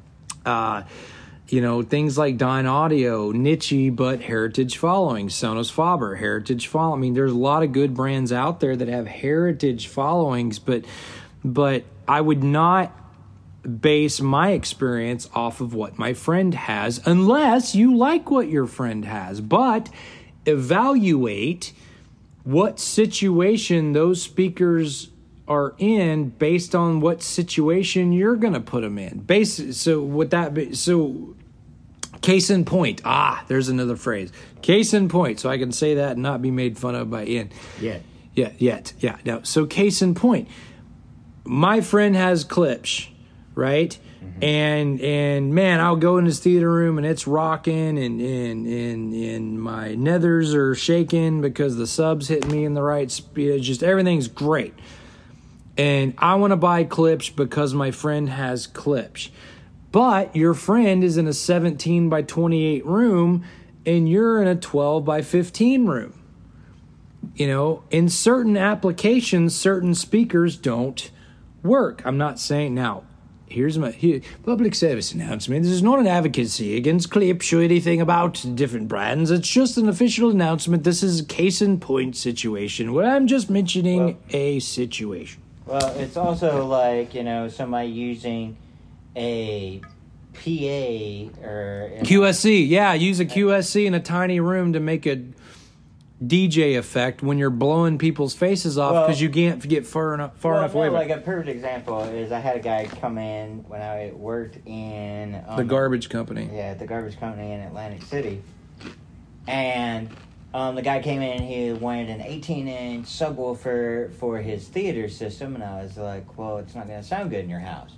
Uh, you know, things like Dyn Audio, niche but heritage following. Sonos Faber, heritage following. I mean, there's a lot of good brands out there that have heritage followings, but but I would not base my experience off of what my friend has unless you like what your friend has. But evaluate what situation those speakers are in based on what situation you're going to put them in. Base, so what that be, so case in point. Ah, there's another phrase. Case in point. So I can say that and not be made fun of by Ian. Yeah. Yeah, yet. Yeah. No. So case in point. My friend has Klipsch, right? Mm-hmm. And and man, I'll go in his theater room and it's rocking, and and and and my nethers are shaking because the subs hit me in the right speed. Just everything's great. And I want to buy Klipsch because my friend has Klipsch. But your friend is in a seventeen by twenty-eight room and you're in a twelve by fifteen room. You know, in certain applications, certain speakers don't work. I'm not saying now. Here's my here, public service announcement. This is not an advocacy against Klipsch or anything about different brands. It's just an official announcement. This is a case in point situation where I'm just mentioning well, a situation. Well, it's also like, you know, somebody using a P A or... Q S C. Yeah, use a Q S C in a tiny room to make a D J effect when you're blowing people's faces off because well, you can't get far enough far well, enough away. No, like a perfect example is I had a guy come in when I worked in um, the garbage company. Yeah, the garbage company in Atlantic City, and um, the guy came in and he wanted an eighteen inch subwoofer for his theater system, and I was like, "Well, it's not going to sound good in your house."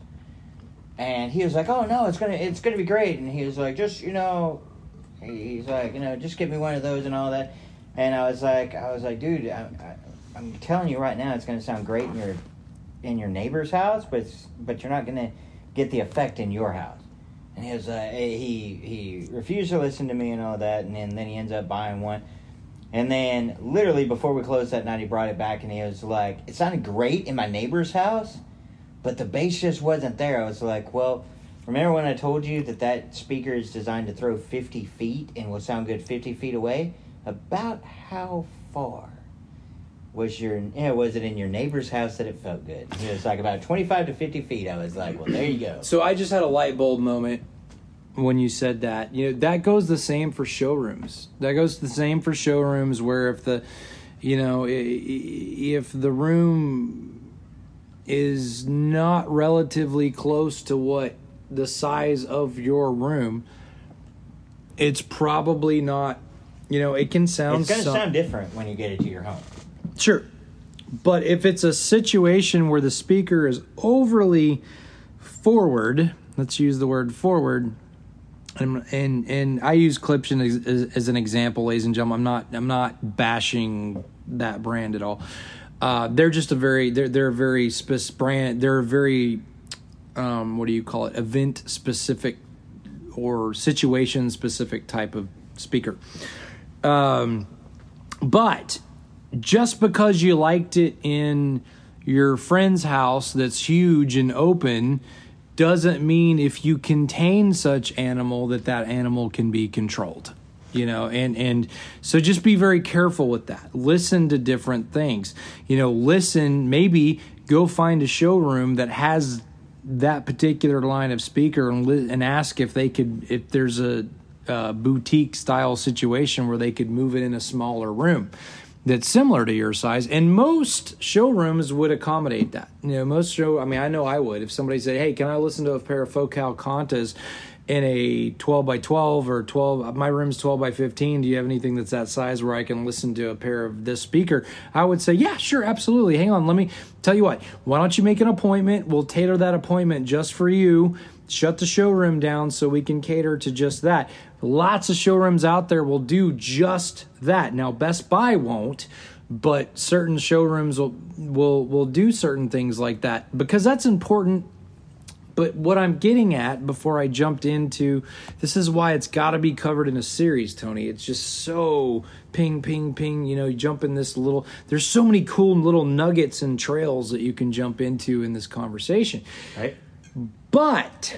And he was like, "Oh no, it's gonna it's gonna be great." And he was like, "Just you know," he's like, "You know, just give me one of those and all that." And I was like, I was like, dude, I, I, I'm telling you right now, it's going to sound great in your in your neighbor's house, but it's, but you're not going to get the effect in your house. And he was uh, he he refused to listen to me and all that, and then, then he ends up buying one. And then literally before we closed that night, he brought it back, and he was like, it sounded great in my neighbor's house, but the bass just wasn't there. I was like, well, remember when I told you that that speaker is designed to throw fifty feet and will sound good fifty feet away? About how far was your yeah, was it in your neighbor's house that it felt good? It was like about twenty-five to fifty feet. I was like, well, there you go. So I just had a light bulb moment when you said that. You know, that goes the same for showrooms. That goes the same for showrooms where if the, you know, if the room is not relatively close to what the size of your room, it's probably not. You know, it can sound... It's going to some, sound different when you get it to your home. Sure. But if it's a situation where the speaker is overly forward, let's use the word forward, and and, and I use Klipsch as, as, as an example, ladies and gentlemen. I'm not I'm not bashing that brand at all. Uh, they're just a very... They're, they're a very specific brand. They're a very... Um, what do you call it? Event-specific or situation-specific type of speaker. Um, but just because you liked it in your friend's house that's huge and open doesn't mean if you contain such animal that that animal can be controlled, you know, and, and so just be very careful with that. Listen to different things, you know, listen, maybe go find a showroom that has that particular line of speaker and, li- and ask if they could, if there's a, Uh, boutique style situation where they could move it in a smaller room that's similar to your size, and most showrooms would accommodate that. You know, most show. I mean, I know I would if somebody said, "Hey, can I listen to a pair of Focal Contas in a twelve by twelve or twelve? My room's twelve by fifteen. Do you have anything that's that size where I can listen to a pair of this speaker?" I would say, "Yeah, sure, absolutely. Hang on, let me tell you what. Why don't you make an appointment? We'll tailor that appointment just for you. Shut the showroom down so we can cater to just that." Lots of showrooms out there will do just that. Now, Best Buy won't, but certain showrooms will will will do certain things like that because that's important. But what I'm getting at before I jumped into, this is why it's got to be covered in a series, Tony. It's just so ping, ping, ping. You know, you jump in this little, there's so many cool little nuggets and trails that you can jump into in this conversation. Right. But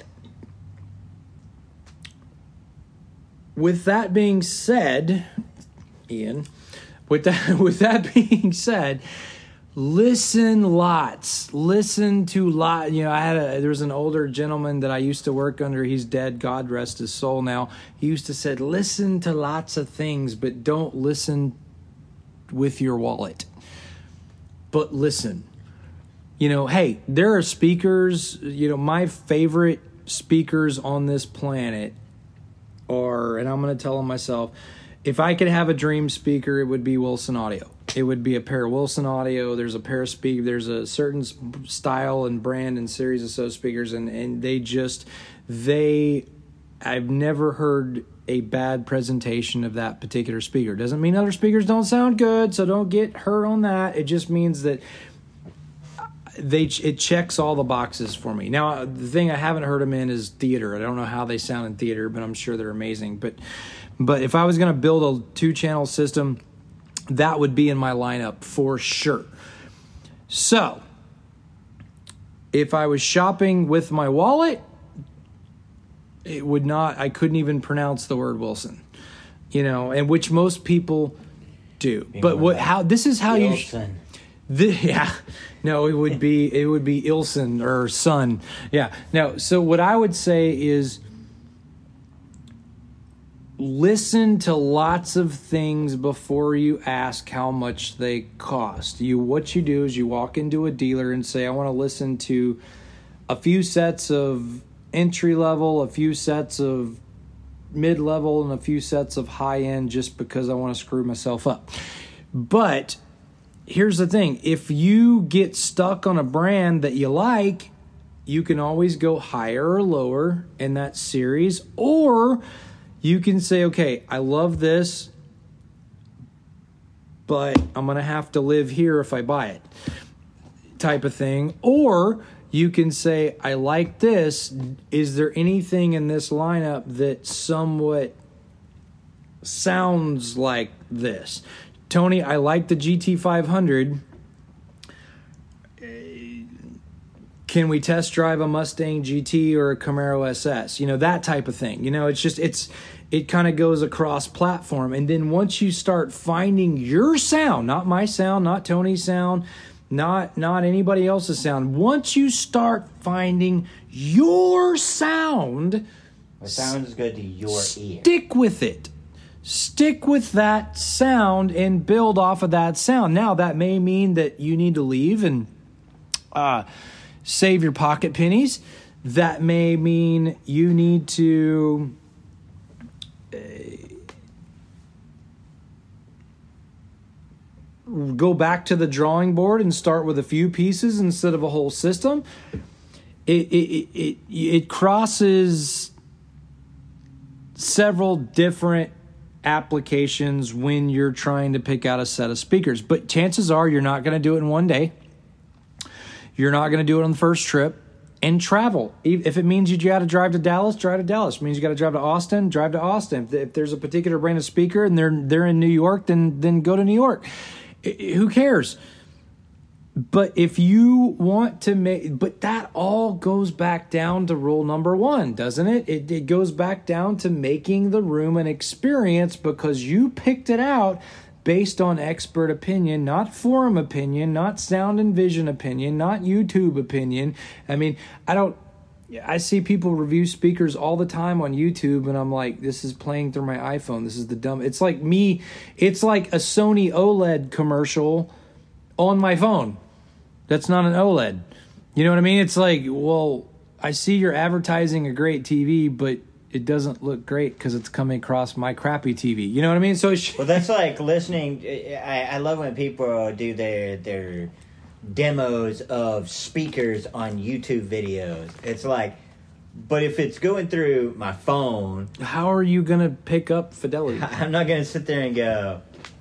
with that being said, Ian, with that with that being said, listen lots. Listen to lot. You know, I had a there was an older gentleman that I used to work under. He's dead. God rest his soul now. He used to say, listen to lots of things, but don't listen with your wallet. But listen. You know, hey, there are speakers, you know, my favorite speakers on this planet are, and I'm going to tell them myself, if I could have a dream speaker, it would be Wilson Audio. It would be a pair of Wilson Audio. There's a pair of speak. There's a certain style and brand and series of so speakers, and, and they just, they, I've never heard a bad presentation of that particular speaker. Doesn't mean other speakers don't sound good, so don't get hurt on that. It just means that they it checks all the boxes for me. Now, the thing I haven't heard them in is theater. I don't know how they sound in theater, but I'm sure they're amazing. But But if I was going to build a two-channel system, that would be in my lineup for sure. So, if I was shopping with my wallet, it would not, I couldn't even pronounce the word Wilson, you know, and which most people do. Be but what, how, this is how you, sh- Wilson. the, yeah, no, it would be, it would be Ilson or son. Yeah. No. So what I would say is listen to lots of things before you ask how much they cost. You, what you do is you walk into a dealer and say, I want to listen to a few sets of entry level, a few sets of mid level, and a few sets of high end just because I want to screw myself up. But here's the thing. If you get stuck on a brand that you like, you can always go higher or lower in that series, or you can say, okay, I love this, but I'm going to have to live here if I buy it, type of thing. Or you can say, I like this. Is there anything in this lineup that somewhat sounds like this? Tony, I like the G T five hundred. Can we test drive a Mustang G T or a Camaro S S? You know, that type of thing. You know, it's just, it's, it kind of goes across platform. And then once you start finding your sound, not my sound, not Tony's sound, not, not anybody else's sound. Once you start finding your sound, what sounds good to your ear? Stick with it. Stick with that sound and build off of that sound. Now, that may mean that you need to leave and, uh, save your pocket pennies. That may mean you need to uh, go back to the drawing board and start with a few pieces instead of a whole system. It it it, it crosses several different applications when you're trying to pick out a set of speakers. But chances are you're not going to do it in one day. You're not going to do it on the first trip, and travel. If it means you got to drive to Dallas, drive to Dallas. If it means you got to drive to Austin, drive to Austin. If there's a particular brand of speaker and they're they're in New York, then then go to New York. Who cares? But if you want to make, but that all goes back down to rule number one, doesn't it? It, it goes back down to making the room an experience because you picked it out based on expert opinion, not forum opinion, not sound and vision opinion, not YouTube opinion. I mean, I don't, I see people review speakers all the time on YouTube, and I'm like, this is playing through my iPhone. This is the dumb, it's like me, it's like a Sony OLED commercial on my phone. That's not an OLED. You know what I mean? It's like, well, I see you're advertising a great T V, but it doesn't look great because it's coming across my crappy T V. You know what I mean? So it's well, that's like listening. I, I love when people do their their demos of speakers on YouTube videos. It's like, but if it's going through my phone, how are you gonna pick up fidelity? I'm not gonna sit there and go,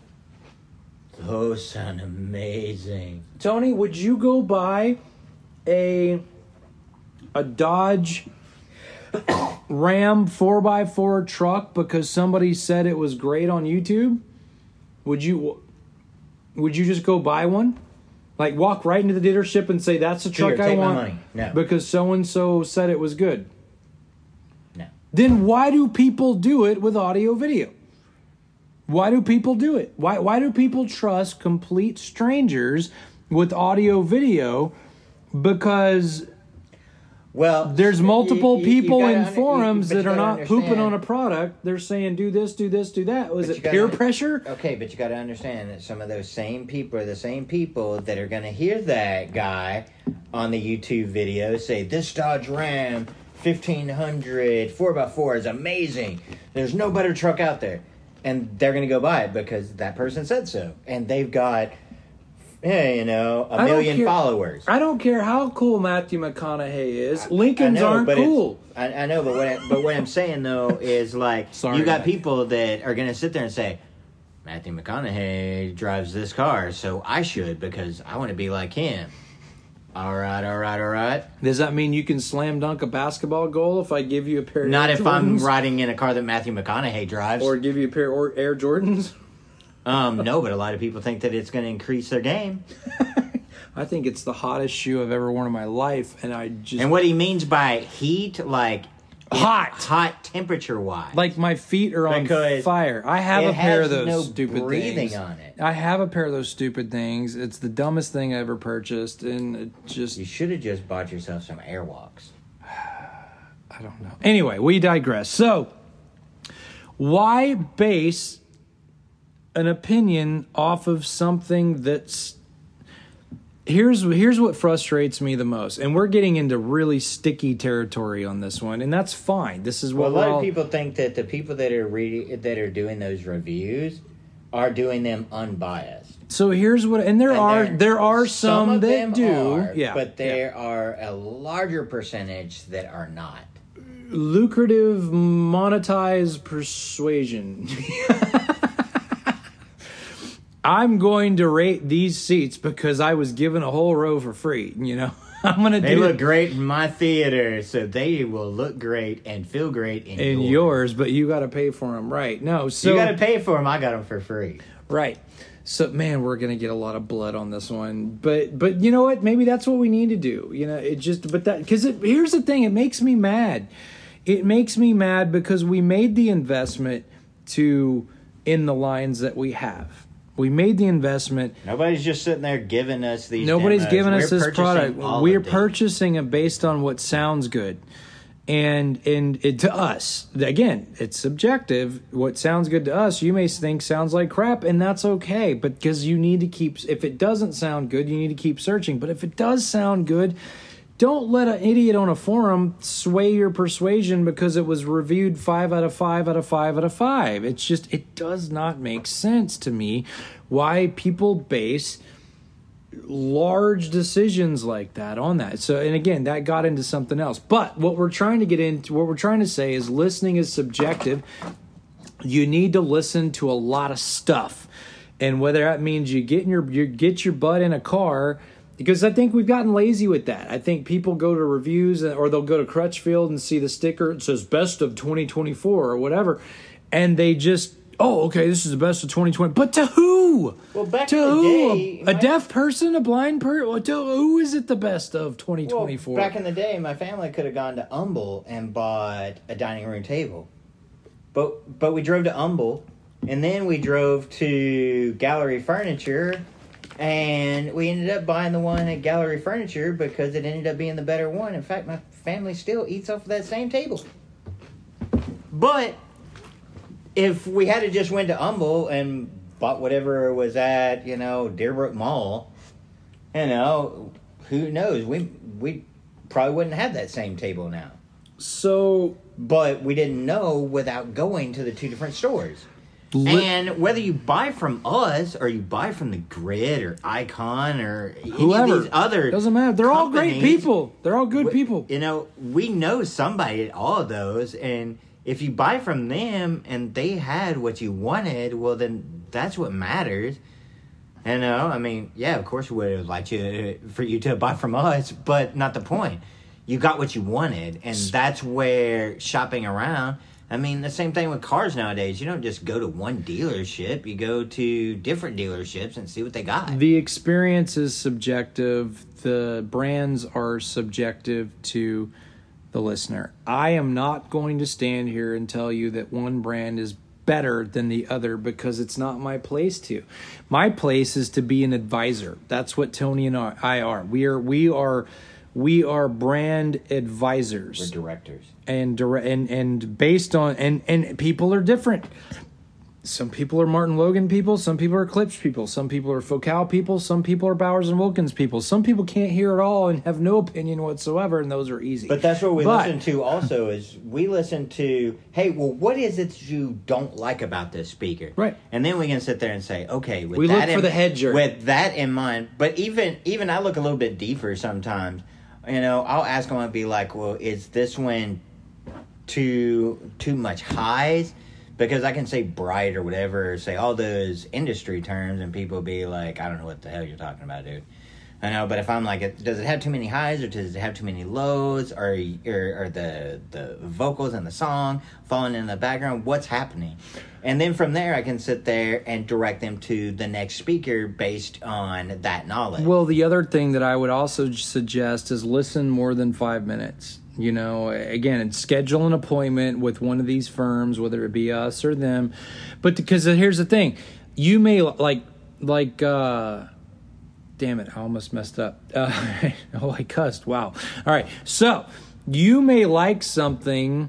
those sound amazing. Tony, would you go buy a a Dodge Ram four by four truck because somebody said it was great on YouTube? Would you would you just go buy one? Like walk right into the dealership and say that's the truck Here, I take my want money. No. because so and so said it was good. No. Then why do people do it with audio video? Why do people do it? Why why do people trust complete strangers with audio video? Because well, there's multiple you, you, people you in under, forums you, you, that are not understand. pooping on a product. They're saying do this, do this, do that. Was But it gotta, peer pressure? Okay, but you got to understand that some of those same people are the same people that are going to hear that guy on the YouTube video say, this Dodge Ram fifteen hundred four by four is amazing. There's no better truck out there. And they're going to go buy it because that person said so. And they've got, yeah, you know, a million care, followers. I don't care how cool Matthew McConaughey is. Lincolns I know, aren't but cool. I, I know, but what, I, but what I'm saying, though, is like, Sorry, you got Matthew. people that are going to sit there and say, Matthew McConaughey drives this car, so I should because I want to be like him. All right, all right, all right. Does that mean you can slam dunk a basketball goal if I give you a pair of Not Air if Jordans? I'm riding in a car that Matthew McConaughey drives. Or give you a pair of Air Jordans? Um, no, but a lot of people think that it's going to increase their game. I think it's the hottest shoe I've ever worn in my life, and I just... And what he means by heat, like... Hot. Hot temperature-wise. Like my feet are on Because fire. I have it a pair has of those no stupid breathing things. on it. I have a pair of those stupid things. It's the dumbest thing I ever purchased, and it just... You should have just bought yourself some Airwalks. I don't know. Anyway, we digress. So, why base an opinion off of something that's... Here's here's what frustrates me the most, and we're getting into really sticky territory on this one, and that's fine. This is what Well, a lot we're all, of people think that the people that are reading, that are doing those reviews are doing them unbiased. So here's what, and there And are there- there are some, of that them do, are, yeah, but there yeah. are a larger percentage that are not. Lucrative monetized persuasion. I'm going to rate these seats because I was given a whole row for free. You know, I'm going to They do look great in my theater, so they will look great and feel great in, in yours. yours, but you got to pay for them, right? No, so You got to pay for them. I got them for free. right. So man, we're gonna get a lot of blood on this one, but but you know what? Maybe that's what we need to do. You know, it just but that because it here's the thing. It makes me mad. It makes me mad because we made the investment to in the lines that we have. We made the investment. Nobody's just sitting there giving us these. Nobody's demos. giving us We're this purchasing product. all We're of these. purchasing it based on what sounds good. And and it, to us, again, it's subjective. What sounds good to us, you may think sounds like crap, and that's okay. But because you need to keep, if it doesn't sound good, you need to keep searching. But if it does sound good, don't let an idiot on a forum sway your persuasion because it was reviewed five out of five out of five out of five. It's just, it does not make sense to me why people base large decisions like that on that. So, and again, that got into something else. But what we're trying to get into, what we're trying to say is listening is subjective. You need to listen to a lot of stuff. And whether that means you get in your, you get your butt in a car, because I think we've gotten lazy with that. I think people go to reviews or they'll go to Crutchfield and see the sticker. It says best of twenty twenty-four or whatever. And they just, oh, okay, this is the best of twenty twenty. But to who? Well, back to in the who? day, a, my- a deaf person, a blind person? To who is it the best of twenty twenty-four? Well, back in the day, my family could have gone to Humble and bought a dining room table, but but we drove to Humble, and then we drove to Gallery Furniture, and we ended up buying the one at Gallery Furniture because it ended up being the better one. In fact, my family still eats off of that same table. But if we had to just went to Humble and bought whatever was at, you know, Deerbrook Mall, you know, who knows? We we probably wouldn't have that same table now. So, But we didn't know without going to the two different stores. Li- And whether you buy from us or you buy from the Grid or Icon or any whoever, of these other doesn't matter. They're all great companies, people. They're all good we- people. You know, we know somebody at all of those, and if you buy from them and they had what you wanted, well, then that's what matters. You know, I mean, yeah, of course we would have liked you for you to buy from us, but not the point. You got what you wanted, and that's where shopping around. I mean, the same thing with cars nowadays. You don't just go to one dealership. You go to different dealerships and see what they got. The experience is subjective. The brands are subjective to the listener. I am not going to stand here and tell you that one brand is better than the other because it's not my place to. My place is to be an advisor. That's what Tony and I are. We are we are we are brand advisors. We're directors. And dire- and and based on and and people are different. Some people are Martin Logan people. Some people are Klipsch people. Some people are Focal people. Some people are Bowers and Wilkins people. Some people can't hear at all and have no opinion whatsoever, and those are easy. But that's what we But- listen to also is we listen to, hey, well, what is it you don't like about this speaker? Right. And then we can sit there and say, okay, with We that look in, for the head jerk. with that in mind, but even even I look a little bit deeper sometimes. You know, I'll ask them, I'll be like, well, is this one too too much highs? Because I can say bright or whatever, say all those industry terms, and people be like, I don't know what the hell you're talking about, dude. I know, but if I'm like, does it have too many highs or does it have too many lows? Or or, or the the vocals and the song falling in the background? What's happening? And then from there, I can sit there and direct them to the next speaker based on that knowledge. Well, the other thing that I would also suggest is listen more than five minutes. You know, again, and schedule an appointment with one of these firms, whether it be us or them. But because here's the thing, you may like like. uh Damn it, I almost messed up. Uh, oh, I cussed. Wow. All right. So, you may like something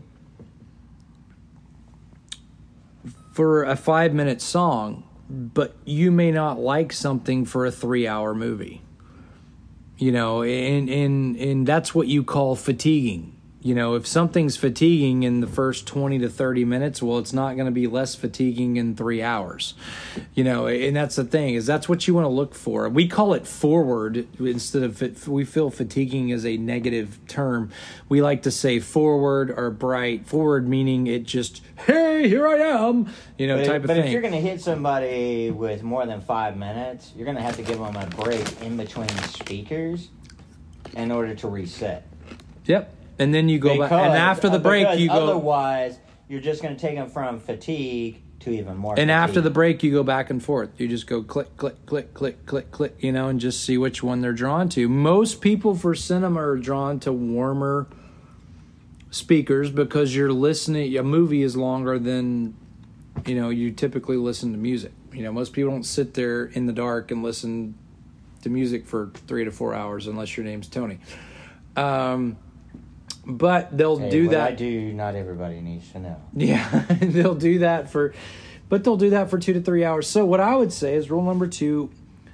for a five-minute song, but you may not like something for a three-hour movie. You know, and, and, and that's what you call fatiguing. You know, if something's fatiguing in the first twenty to thirty minutes, well, it's not going to be less fatiguing in three hours. You know, and that's the thing, is that's what you want to look for. We call it forward instead of, it, we feel fatiguing is a negative term. We like to say forward or bright. Forward meaning it just, hey, here I am, you know, but type if, of but thing. But if you're going to hit somebody with more than five minutes, you're going to have to give them a break in between speakers in order to reset. Yep. And then you go because, back, and after the break, you go. Otherwise, you're just going to take them from fatigue to even more. And fatigue. after the break, you go back and forth. You just go click, click, click, click, click, click, you know, and just see which one they're drawn to. Most people for cinema are drawn to warmer speakers because you're listening. A movie is longer than, you know, you typically listen to music. You know, most people don't sit there in the dark and listen to music for three to four hours unless your name's Tony. Um. But they'll hey, do what that. I do, not everybody needs to know. Yeah, they'll do that for, but they'll do that for two to three hours. So what I would say is rule number two,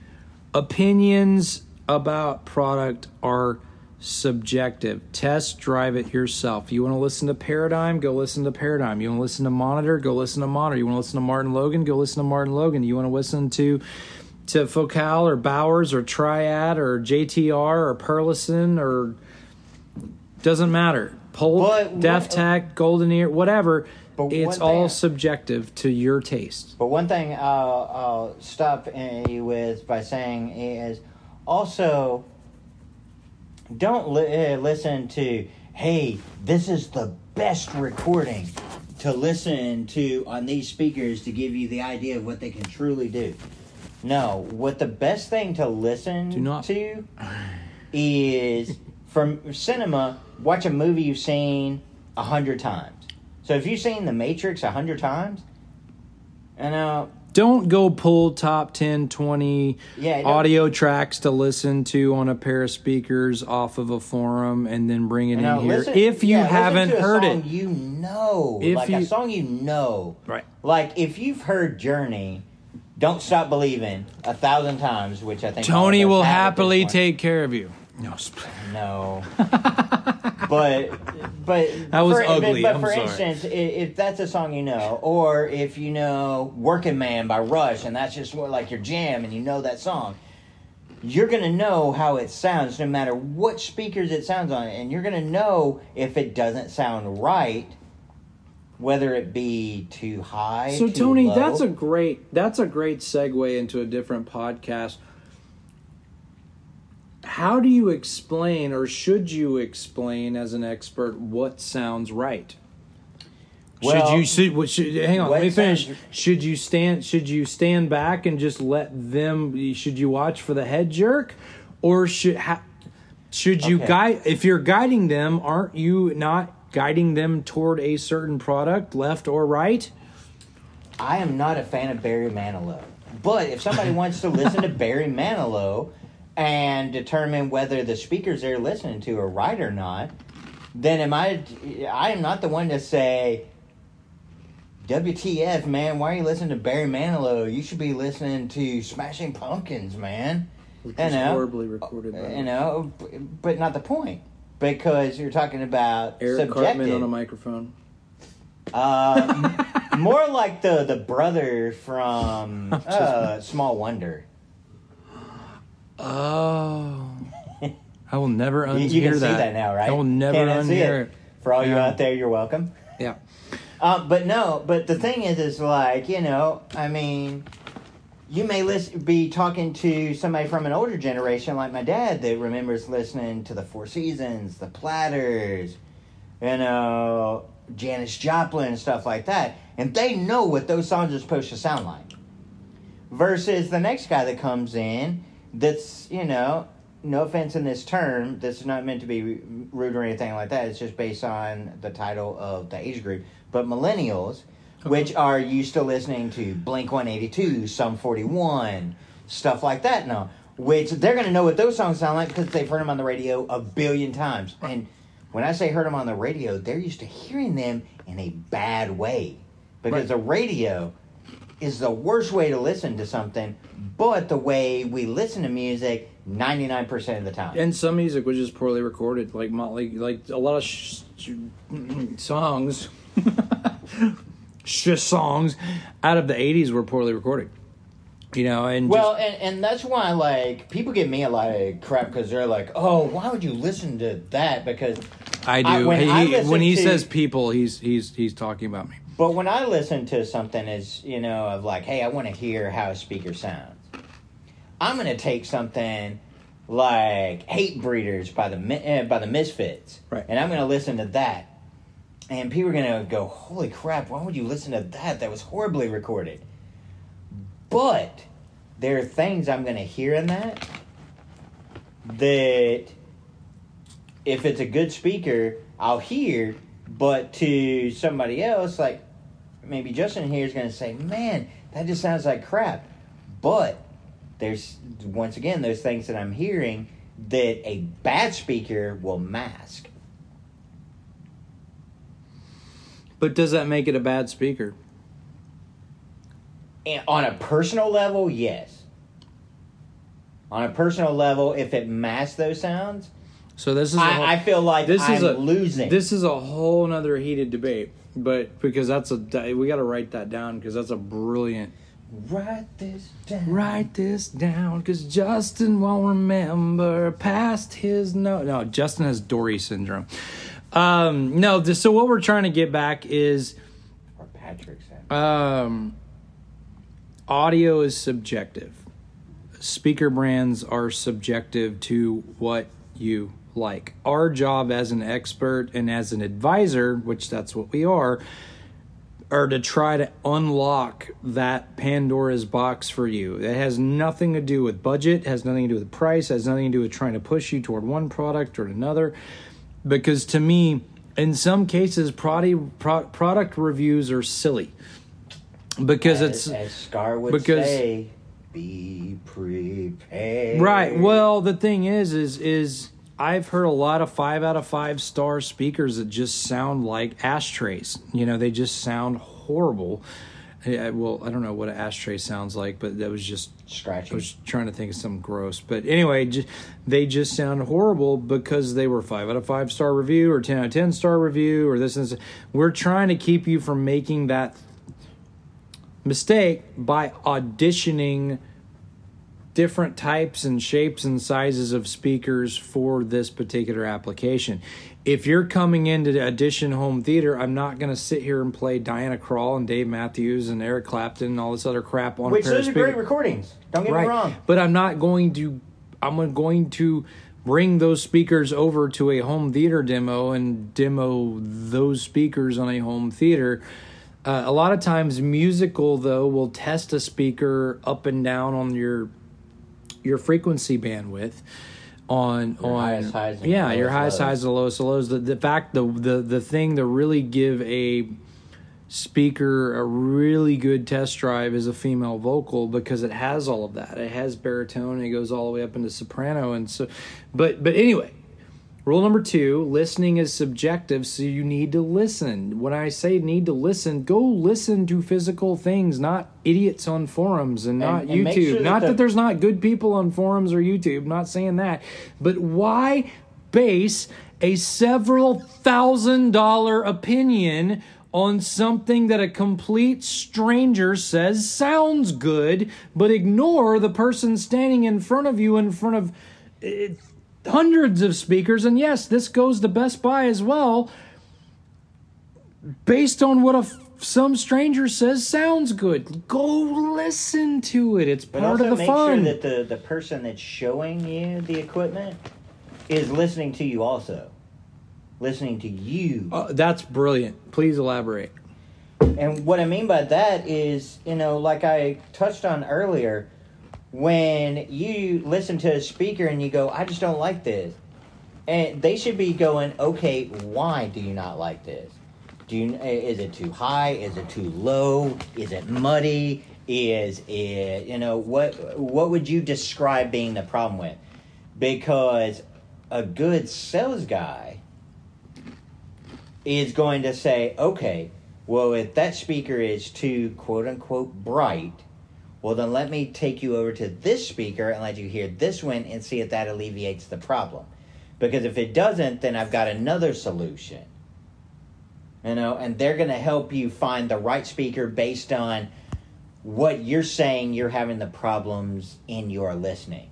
opinions about product are subjective. Test drive it yourself. You want to listen to Paradigm? Go listen to Paradigm. You want to listen to Monitor? Go listen to Monitor. You want to listen to Martin Logan? Go listen to Martin Logan. You want to listen to to Focal or Bowers or Triad or J T R or Perlison or... Doesn't matter. Polk, DefTech, Golden Ear, whatever. It's all subjective to your taste. But one thing I'll, I'll stop you with by saying is also don't li- listen to, hey, this is the best recording to listen to on these speakers to give you the idea of what they can truly do. No, what the best thing to listen Do not. to is... From cinema, watch a movie you've seen a hundred times. So if you've seen The Matrix a hundred times, and uh, don't go pull top ten, twenty yeah, audio tracks to listen to on a pair of speakers off of a forum and then bring it in know, here. Listen, if you yeah, haven't listen to heard a song it, you know, if like you, a song you know, right? Like if you've heard Journey, "Don't Stop Believing" a thousand times, which I think Tony will happily take take care of you. No, no. but but that was for, ugly. But, but I'm for sorry. instance, if, if that's a song you know, or if you know "Working Man" by Rush, and that's just like your jam, and you know that song, you're gonna know how it sounds, no matter what speakers it sounds on, and you're gonna know if it doesn't sound right, whether it be too high. So too Tony, low. that's a great that's a great segue into a different podcast. How do you explain, or should you explain as an expert, what sounds right? Well, should you should, what should hang on? Let me finish. sounds- Should you stand? Should you stand back and just let them? Should you watch for the head jerk, or should ha, should you Okay. guide? If you're guiding them, aren't you not guiding them toward a certain product, left or right? I am not a fan of Barry Manilow. But if somebody wants to listen to Barry Manilow and determine whether the speakers they're listening to are right or not, then am I I am not the one to say, W T F, man, why are you listening to Barry Manilow? You should be listening to Smashing Pumpkins, man. Which You is know, horribly recorded, by the You way. know, b- but not the point. Because you're talking about Eric subjective. Cartman on a microphone. Uh, m- more like the, the brother from uh, Small Wonder. Oh, I will never You, unhear you can that. see that now, right? I will never Can I see unhear it? it. For all you Yeah. out there, you're welcome. Yeah. Uh, but no, but the thing is, is like, you know, I mean, you may listen, be talking to somebody from an older generation like my dad that remembers listening to the Four Seasons, the Platters, you know, Janis Joplin and stuff like that. And they know what those songs are supposed to sound like. Versus the next guy that comes in that's, you know, no offense in this term, this is not meant to be rude or anything like that. It's just based on the title of the age group. But millennials, okay, which are used to listening to Blink one eighty-two, Sum forty-one, stuff like that now, which they're going to know what those songs sound like because they've heard them on the radio a billion times. And when I say heard them on the radio, they're used to hearing them in a bad way. Because right. the radio is the worst way to listen to something, but the way we listen to music ninety-nine percent of the time. And some music was just poorly recorded, like Motley, like a lot of sh- sh- songs, sh- songs out of the eighties were poorly recorded. You know, and well, just, and, and that's why, like, people give me a lot of crap because they're like, "Oh, why would you listen to that?" Because I do. I, when he, I when he to, says people, he's he's he's talking about me. But when I listen to something as, you know, of like, hey, I want to hear how a speaker sounds, I'm going to take something like Hate Breeders by the uh, by the Misfits, right, and I'm going to listen to that. And people are going to go, holy crap, why would you listen to that? That was horribly recorded. But there are things I'm going to hear in that that if it's a good speaker, I'll hear. But to somebody else, like maybe Justin here is going to say, man, that just sounds like crap. But there's, once again, those things that I'm hearing that a bad speaker will mask. But does that make it a bad speaker? And on a personal level, yes. On a personal level, if it masks those sounds, so this is. I, a whole, I feel like this I'm is a, losing. This is a whole nother heated debate, but because that's a we got to write that down because that's a brilliant. Write this down. Write this down because Justin won't remember past his no no Justin has Dory syndrome. Um, no, so what we're trying to get back is. Or Patrick said. Um. Audio is subjective. Speaker brands are subjective to what you like. Our job as an expert and as an advisor, which that's what we are, are to try to unlock that Pandora's box for you. It has nothing to do with budget, has nothing to do with price, has nothing to do with trying to push you toward one product or another. Because to me, in some cases, product, product reviews are silly. Because as, it's as Scar would because, say, be prepared. Right. Well, the thing is, is, is I've heard a lot of five out of five star speakers that just sound like ashtrays. You know, they just sound horrible. I, well, I don't know what an ashtray sounds like, but that was just scratchy. I was trying to think of something gross. But anyway, just, they just sound horrible because they were five out of five star review or ten out of ten star review or this and this. We're trying to keep you from making that mistake by auditioning different types and shapes and sizes of speakers for this particular application. If you're coming into the audition home theater, I'm not going to sit here and play Diana Krall and Dave Matthews and Eric Clapton and all this other crap on Which a pair those of are speakers. great recordings. Don't get right. me wrong. But I'm not going to. I'm going to bring those speakers over to a home theater demo and demo those speakers on a home theater. Uh, a lot of times, musical though will test a speaker up and down on your your frequency bandwidth. On your on highest highs and yeah, your highest highest lows. highs and lowest lows. The the fact the the the thing to really give a speaker a really good test drive is a female vocal because it has all of that. It has baritone. And it goes all the way up into soprano, and so. But but anyway. Rule number two, listening is subjective, so you need to listen. When I say need to listen, go listen to physical things, not idiots on forums and not And- and make YouTube. sure that not the- that there's not good people on forums or YouTube, not saying that. But why base a several thousand dollar opinion on something that a complete stranger says sounds good, but ignore the person standing in front of you in front of... Uh, hundreds of speakers, and yes, this goes to Best Buy as well, based on what a some stranger says sounds good. Go listen to it. It's But part also of the make fun. sure that the, the person that's showing you the equipment is listening to you also. Listening to you. Uh, that's brilliant. Please elaborate. And what I mean by that is, you know, like I touched on earlier, when you listen to a speaker and you go, I just don't like this. And they should be going, okay, why do you not like this? Do you, is it too high? Is it too low? Is it muddy? Is it, you know, what what would you describe being the problem with? Because a good sales guy is going to say, okay, well, if that speaker is too, quote unquote, bright, well, then let me take you over to this speaker and let you hear this one and see if that alleviates the problem. Because if it doesn't, then I've got another solution. You know, and they're going to help you find the right speaker based on what you're saying you're having the problems in your listening.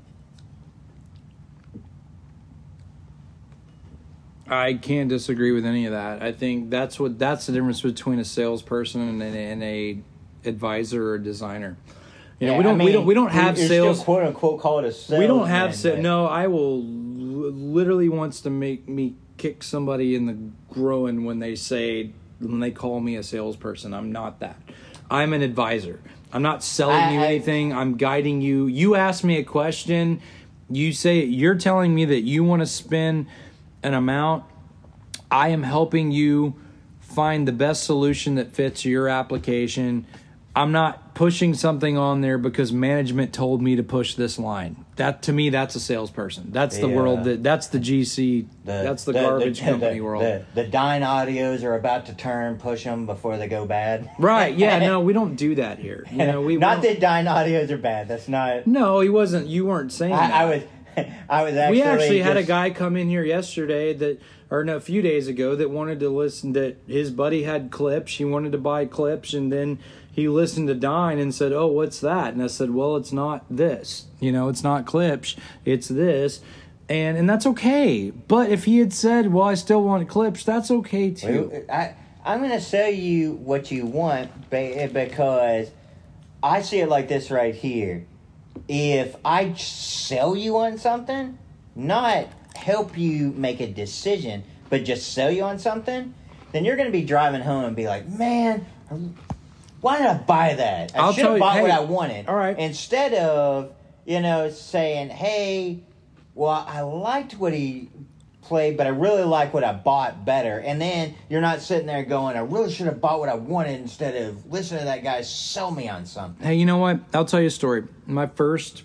I can't disagree with any of that. I think that's what that's the difference between a salesperson and, and a advisor or a designer. You know, Yeah, we don't I mean, we don't we don't have you're sales. Still, quote unquote, call it a sales. We don't have man, sa- but- no. I will literally wants to make me kick somebody in the groin when they say when they call me a salesperson. I'm not that. I'm an advisor. I'm not selling I, you I, anything. I'm guiding you. You ask me a question. You say you're telling me that you want to spend an amount. I am helping you find the best solution that fits your application. I'm not pushing something on there because management told me to push this line. That to me, that's a salesperson. That's the Yeah. world that that's the G C. The, that's the, garbage company the, world. The, the Dine Audios are about to turn, push them before they go bad. Right? Yeah. No, we don't do that here. You know, we not we that Dine Audios are bad. That's not. No, he wasn't. You weren't saying that. I, I was. I was actually. We actually had a just- guy come in here yesterday that, or no, a few days ago, that wanted to listen. That his buddy had clips. He wanted to buy clips, and then he listened to Dine and said, "Oh, what's that?" And I said, "Well, it's not this. You know, it's not clips. It's this." And and that's okay. But if he had said, "Well, I still want clips," that's okay too. I, I'm going to sell you what you want ba- because I see it like this right here. If I sell you on something, not help you make a decision, but just sell you on something, then you're going to be driving home and be like, man, why did I buy that? I I'll should tell have you- bought hey, what I wanted. all right. Instead of, you know, saying, hey, well, I liked what he played, but I really like what I bought better. And then you're not sitting there going, I really should have bought what I wanted instead of listening to that guy sell me on something. Hey, you know what? I'll tell you a story. My first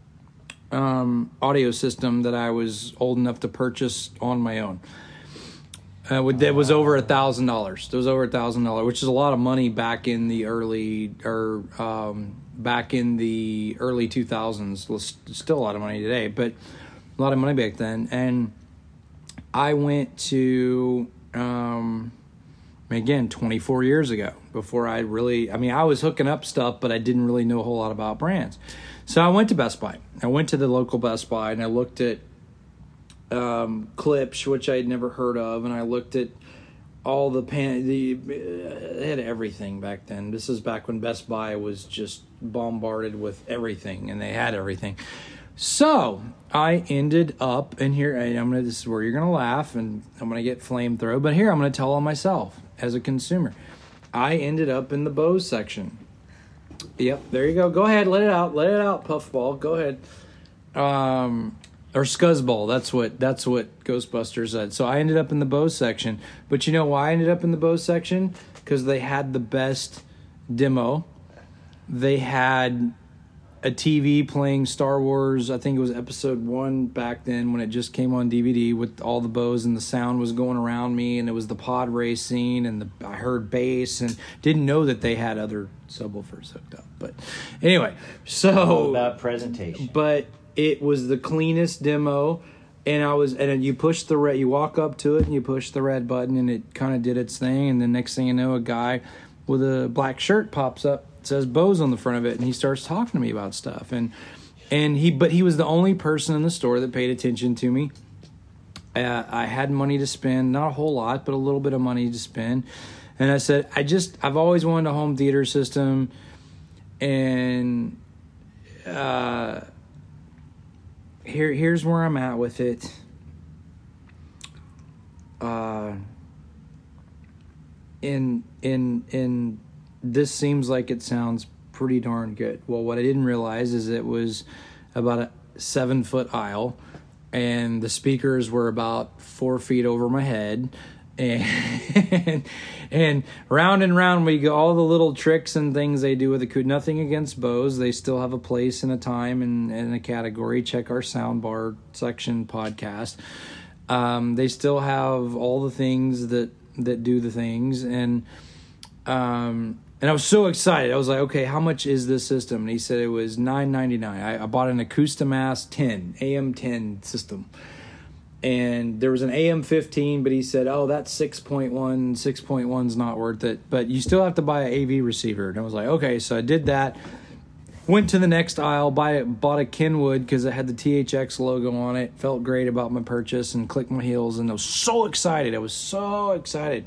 um, audio system that I was old enough to purchase on my own. Uh, with- that was over a thousand dollars. It was over a thousand dollars, which is a lot of money back in the early or um, back in the early two thousands. Well, still a lot of money today, but a lot of money back then. And I went to um, again twenty-four years ago before I really. I mean, I was hooking up stuff, but I didn't really know a whole lot about brands. So I went to Best Buy. I went to the local Best Buy and I looked at um, clips, which I had never heard of, and I looked at all the pan. The uh, they had everything back then. This is back when Best Buy was just bombarded with everything, and they had everything. So I ended up, and here I'm gonna. This is where you're gonna laugh, and I'm gonna get flamethrower. But here I'm gonna tell on myself as a consumer. I ended up in the Bose section. Yep, there you go. Go ahead, let it out, let it out, Puffball. Go ahead. Um, or Scuzzball. That's what that's what Ghostbusters said. So I ended up in the Bose section. But you know why I ended up in the Bose section? Because they had the best demo. They had a T V playing Star Wars. I think it was episode one back then when it just came on D V D with all the Bose, and the sound was going around me, and it was the pod racing, and the, I heard bass, and didn't know that they had other subwoofers hooked up. But anyway, so All about presentation. but it was the cleanest demo, and I was and then you push the red, you walk up to it and you push the red button, and it kind of did its thing, and the next thing you know, a guy with a black shirt pops up, says Bose on the front of it, and he starts talking to me about stuff, and and he but he was the only person in the store that paid attention to me. Uh, I had money to spend, not a whole lot, but a little bit of money to spend, And I said, I just, I've always wanted a home theater system. And uh, here, here's where I'm at with it. Uh, in, in, in, this seems like it sounds pretty darn good. Well, what I didn't realize is it was about a seven foot aisle, and the speakers were about four feet over my head. And and round and round we go, all the little tricks and things they do with the Koot. Nothing against Bose. They still have a place and a time and, and a category. Check our soundbar section podcast. Um, they still have all the things that, that do the things. And um, and I was so excited. I was like, okay, how much is this system? And he said it was nine ninety-nine. I, I bought an Acoustimass ten, A M ten system. And there was an A M fifteen, but he said, oh, that's six point one. six point one's not worth it. But you still have to buy an A V receiver. And I was like, okay. So I did that. Went to the next aisle, buy, bought a Kenwood because it had the T H X logo on it. Felt great about my purchase and clicked my heels. And I was so excited. I was so excited.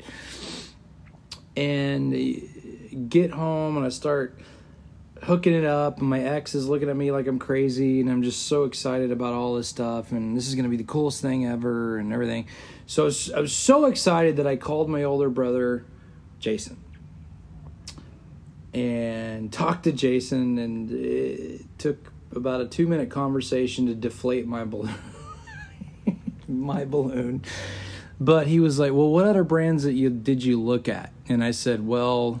And get home and I start hooking it up, and my ex is looking at me like I'm crazy, and I'm just so excited about all this stuff, and this is going to be the coolest thing ever and everything. So I was, I was so excited that I called my older brother, Jason, and talked to Jason, and it took about a two-minute conversation to deflate my balloon. my balloon. But he was like, well, what other brands that you did you look at? And I said, well,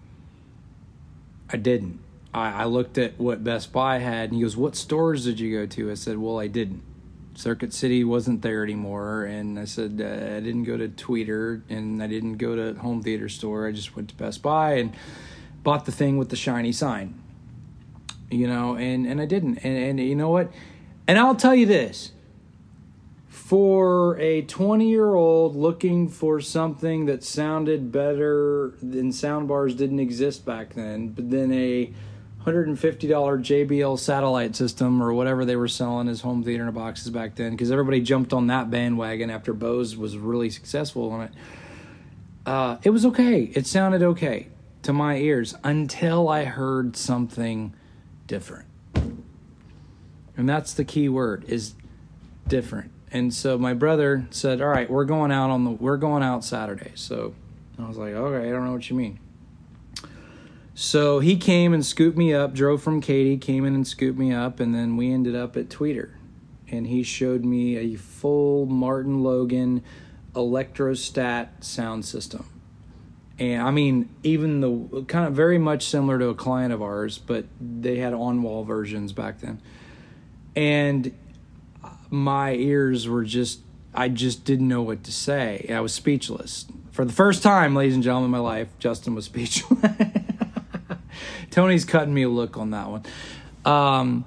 I didn't. I looked at what Best Buy had, and he goes, what stores did you go to? I said, well, I didn't. Circuit City wasn't there anymore, and I said, uh, I didn't go to Tweeter, and I didn't go to Home Theater Store. I just went to Best Buy and bought the thing with the shiny sign, you know, and, and I didn't. And, and you know what? And I'll tell you this. For a twenty-year-old looking for something that sounded better than soundbars didn't exist back then, but then a one hundred fifty dollars J B L satellite system or whatever they were selling as home theater in boxes back then, because everybody jumped on that bandwagon after Bose was really successful on it. Uh, it was okay. It sounded okay to my ears until I heard something different. And that's the key word, is different. And so my brother said, all right, we're going out on the, we're going out Saturday. So I was like, okay, I don't know what you mean. So he came and scooped me up, drove from Katy, came in and scooped me up, and then we ended up at Tweeter. And he showed me a full Martin Logan electrostat sound system. And I mean, even the kind of very much similar to a client of ours, but they had on-wall versions back then. And my ears were just, I just didn't know what to say. I was speechless. For the first time, ladies and gentlemen, in my life, Justin was speechless. Tony's cutting me a look on that one. Um,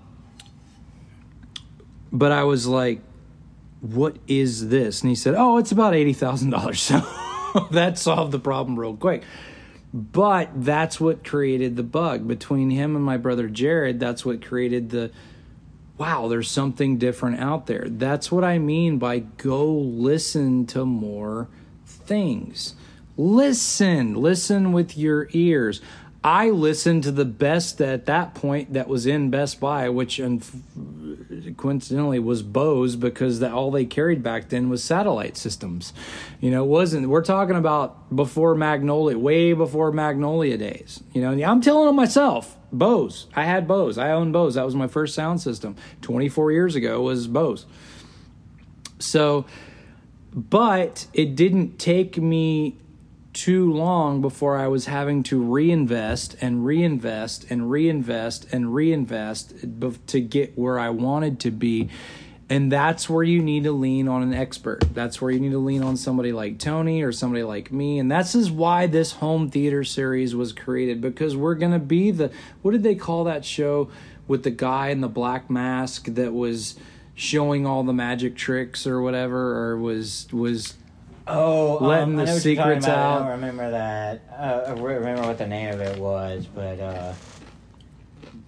but I was like, what is this? And he said, oh, it's about eighty thousand dollars. So that solved the problem real quick. But that's what created the bug. Between him and my brother Jared, that's what created the, wow, there's something different out there. That's what I mean by go listen to more things. Listen. Listen with your ears. I listened to the best at that point that was in Best Buy, which coincidentally was Bose, because that all they carried back then was satellite systems. You know, it wasn't, we're talking about before Magnolia, way before Magnolia days. You know, and I'm telling them myself, Bose. I had Bose. I owned Bose. That was my first sound system. twenty-four years ago was Bose. So, but it didn't take me too long before I was having to reinvest and reinvest and reinvest and reinvest to get where I wanted to be. And that's where you need to lean on an expert. That's where you need to lean on somebody like Tony or somebody like me. And that's is why this home theater series was created, because we're going to be the, what did they call that show with the guy in the black mask that was showing all the magic tricks or whatever, or was, was, Oh, letting um, the I know secrets what you're talking about. out. I don't remember that. Uh, I remember what the name of it was, but uh,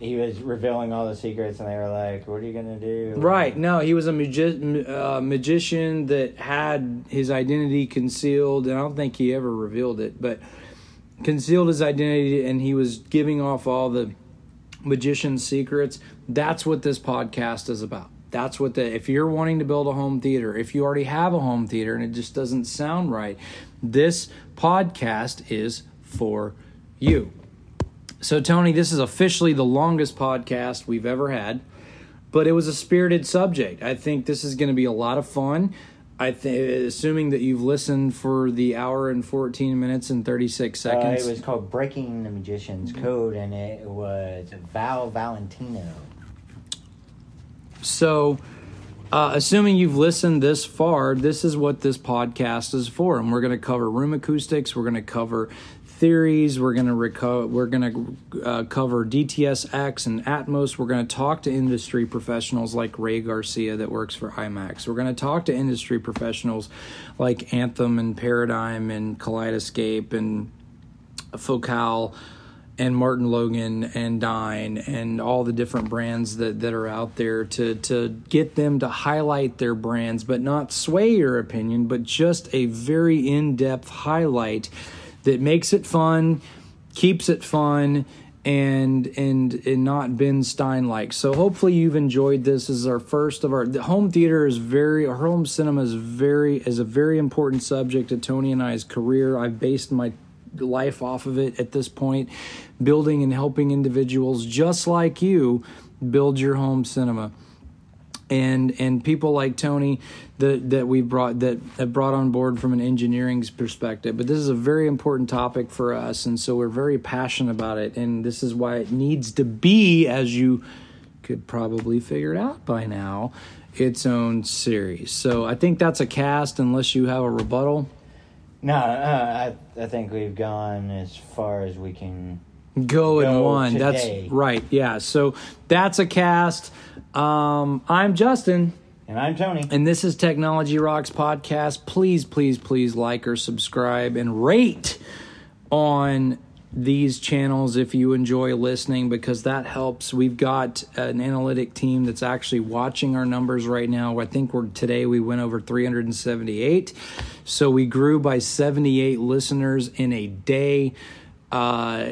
he was revealing all the secrets, and they were like, "What are you gonna do?" Right. No, he was a magi- uh, magician that had his identity concealed, and I don't think he ever revealed it, but concealed his identity, and he was giving off all the magician's secrets. That's what this podcast is about. That's what the, if you're wanting to build a home theater, if you already have a home theater and it just doesn't sound right, this podcast is for you. So, Tony, this is officially the longest podcast we've ever had, but it was a spirited subject. I think this is going to be a lot of fun. I think, assuming that you've listened for the hour and fourteen minutes and thirty-six seconds. Uh, it was called Breaking the Magician's Code, and it was Val Valentino. So, uh, assuming you've listened this far, this is what this podcast is for. And we're going to cover room acoustics. We're going to cover theories. We're going to reco- we're going to uh, cover D T S X and Atmos. We're going to talk to industry professionals like Ray Garcia that works for IMAX. We're going to talk to industry professionals like Anthem and Paradigm and Kaleidoscape and Focal and Martin Logan and Dine and all the different brands that, that are out there to, to get them to highlight their brands, but not sway your opinion, but just a very in-depth highlight that makes it fun, keeps it fun, and and and not Ben Stein-like. So hopefully you've enjoyed this. This is our first of our the home theater is very our home cinema is very is a very important subject to Tony and I's career. I've based my life off of it at this point, building and helping individuals just like you build your home cinema. And and people like Tony that that we brought that have brought on board from an engineering perspective. But this is a very important topic for us, and so we're very passionate about it. And this is why it needs to be, as you could probably figure it out by now, its own series. So I think that's a cast, unless you have a rebuttal. No, uh, I I think we've gone as far as we can go in go one. Today. That's right. Yeah. So that's a cast. Um, I'm Justin. And I'm Tony. And this is Technology Rocks Podcast. Please, please, please like or subscribe and rate on these channels if you enjoy listening, because that helps. We've got an analytic team that's actually watching our numbers right now. I think we're today we went over three hundred seventy-eight. So we grew by seventy-eight listeners in a day. Uh,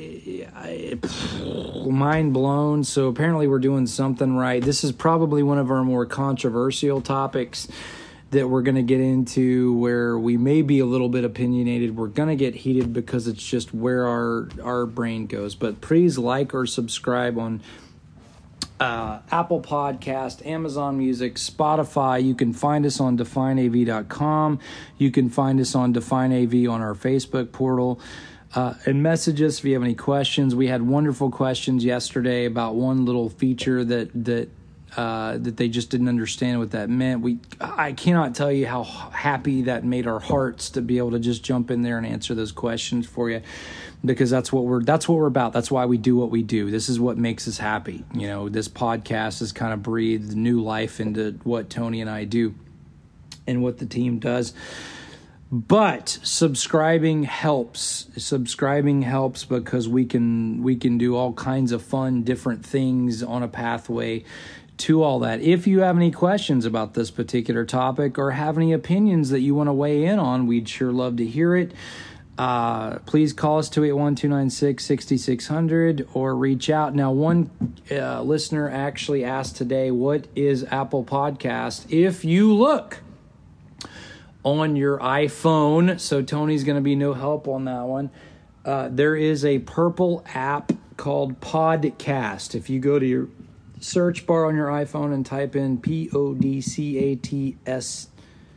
mind blown. So apparently we're doing something right. This is probably one of our more controversial topics that we're going to get into, where we may be a little bit opinionated. We're going to get heated because it's just where our, our brain goes. But please like or subscribe on uh, Apple Podcast, Amazon Music, Spotify. You can find us on define A V dot com. You can find us on Define A V on our Facebook portal. Uh, and message us if you have any questions. We had wonderful questions yesterday about one little feature that that uh, that they just didn't understand what that meant. We I cannot tell you how happy that made our hearts to be able to just jump in there and answer those questions for you, because that's what we're that's what we're about. That's why we do what we do. This is what makes us happy. You know, this podcast has kind of breathed new life into what Tony and I do and what the team does. But subscribing helps. Subscribing helps because we can we can do all kinds of fun, different things on a pathway to all that. If you have any questions about this particular topic or have any opinions that you want to weigh in on, we'd sure love to hear it. Uh, please call us two eight one, two nine six, six six zero zero or reach out. Now, one uh, listener actually asked today, what is Apple Podcast? If you look on your iPhone, so Tony's going to be no help on that one. Uh, there is a purple app called Podcast. If you go to your search bar on your iPhone and type in P O D C A T S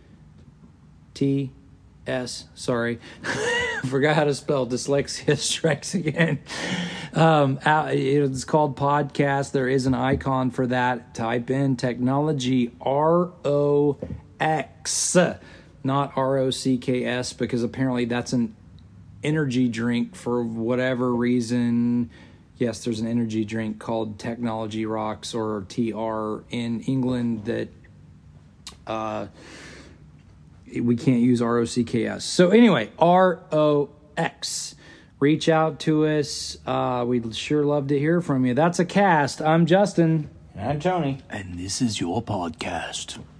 T S, sorry, forgot how to spell, dyslexia strikes again. Um, it's called Podcast. There is an icon for that. Type in Technology R O X. Not R O C K S, because apparently that's an energy drink for whatever reason. Yes, there's an energy drink called Technology Rocks, or T R, in England that uh, we can't use R O C K S. So anyway, R O X. reach out to us. Uh, we'd sure love to hear from you. That's a cast. I'm Justin. And I'm Tony. And this is your podcast.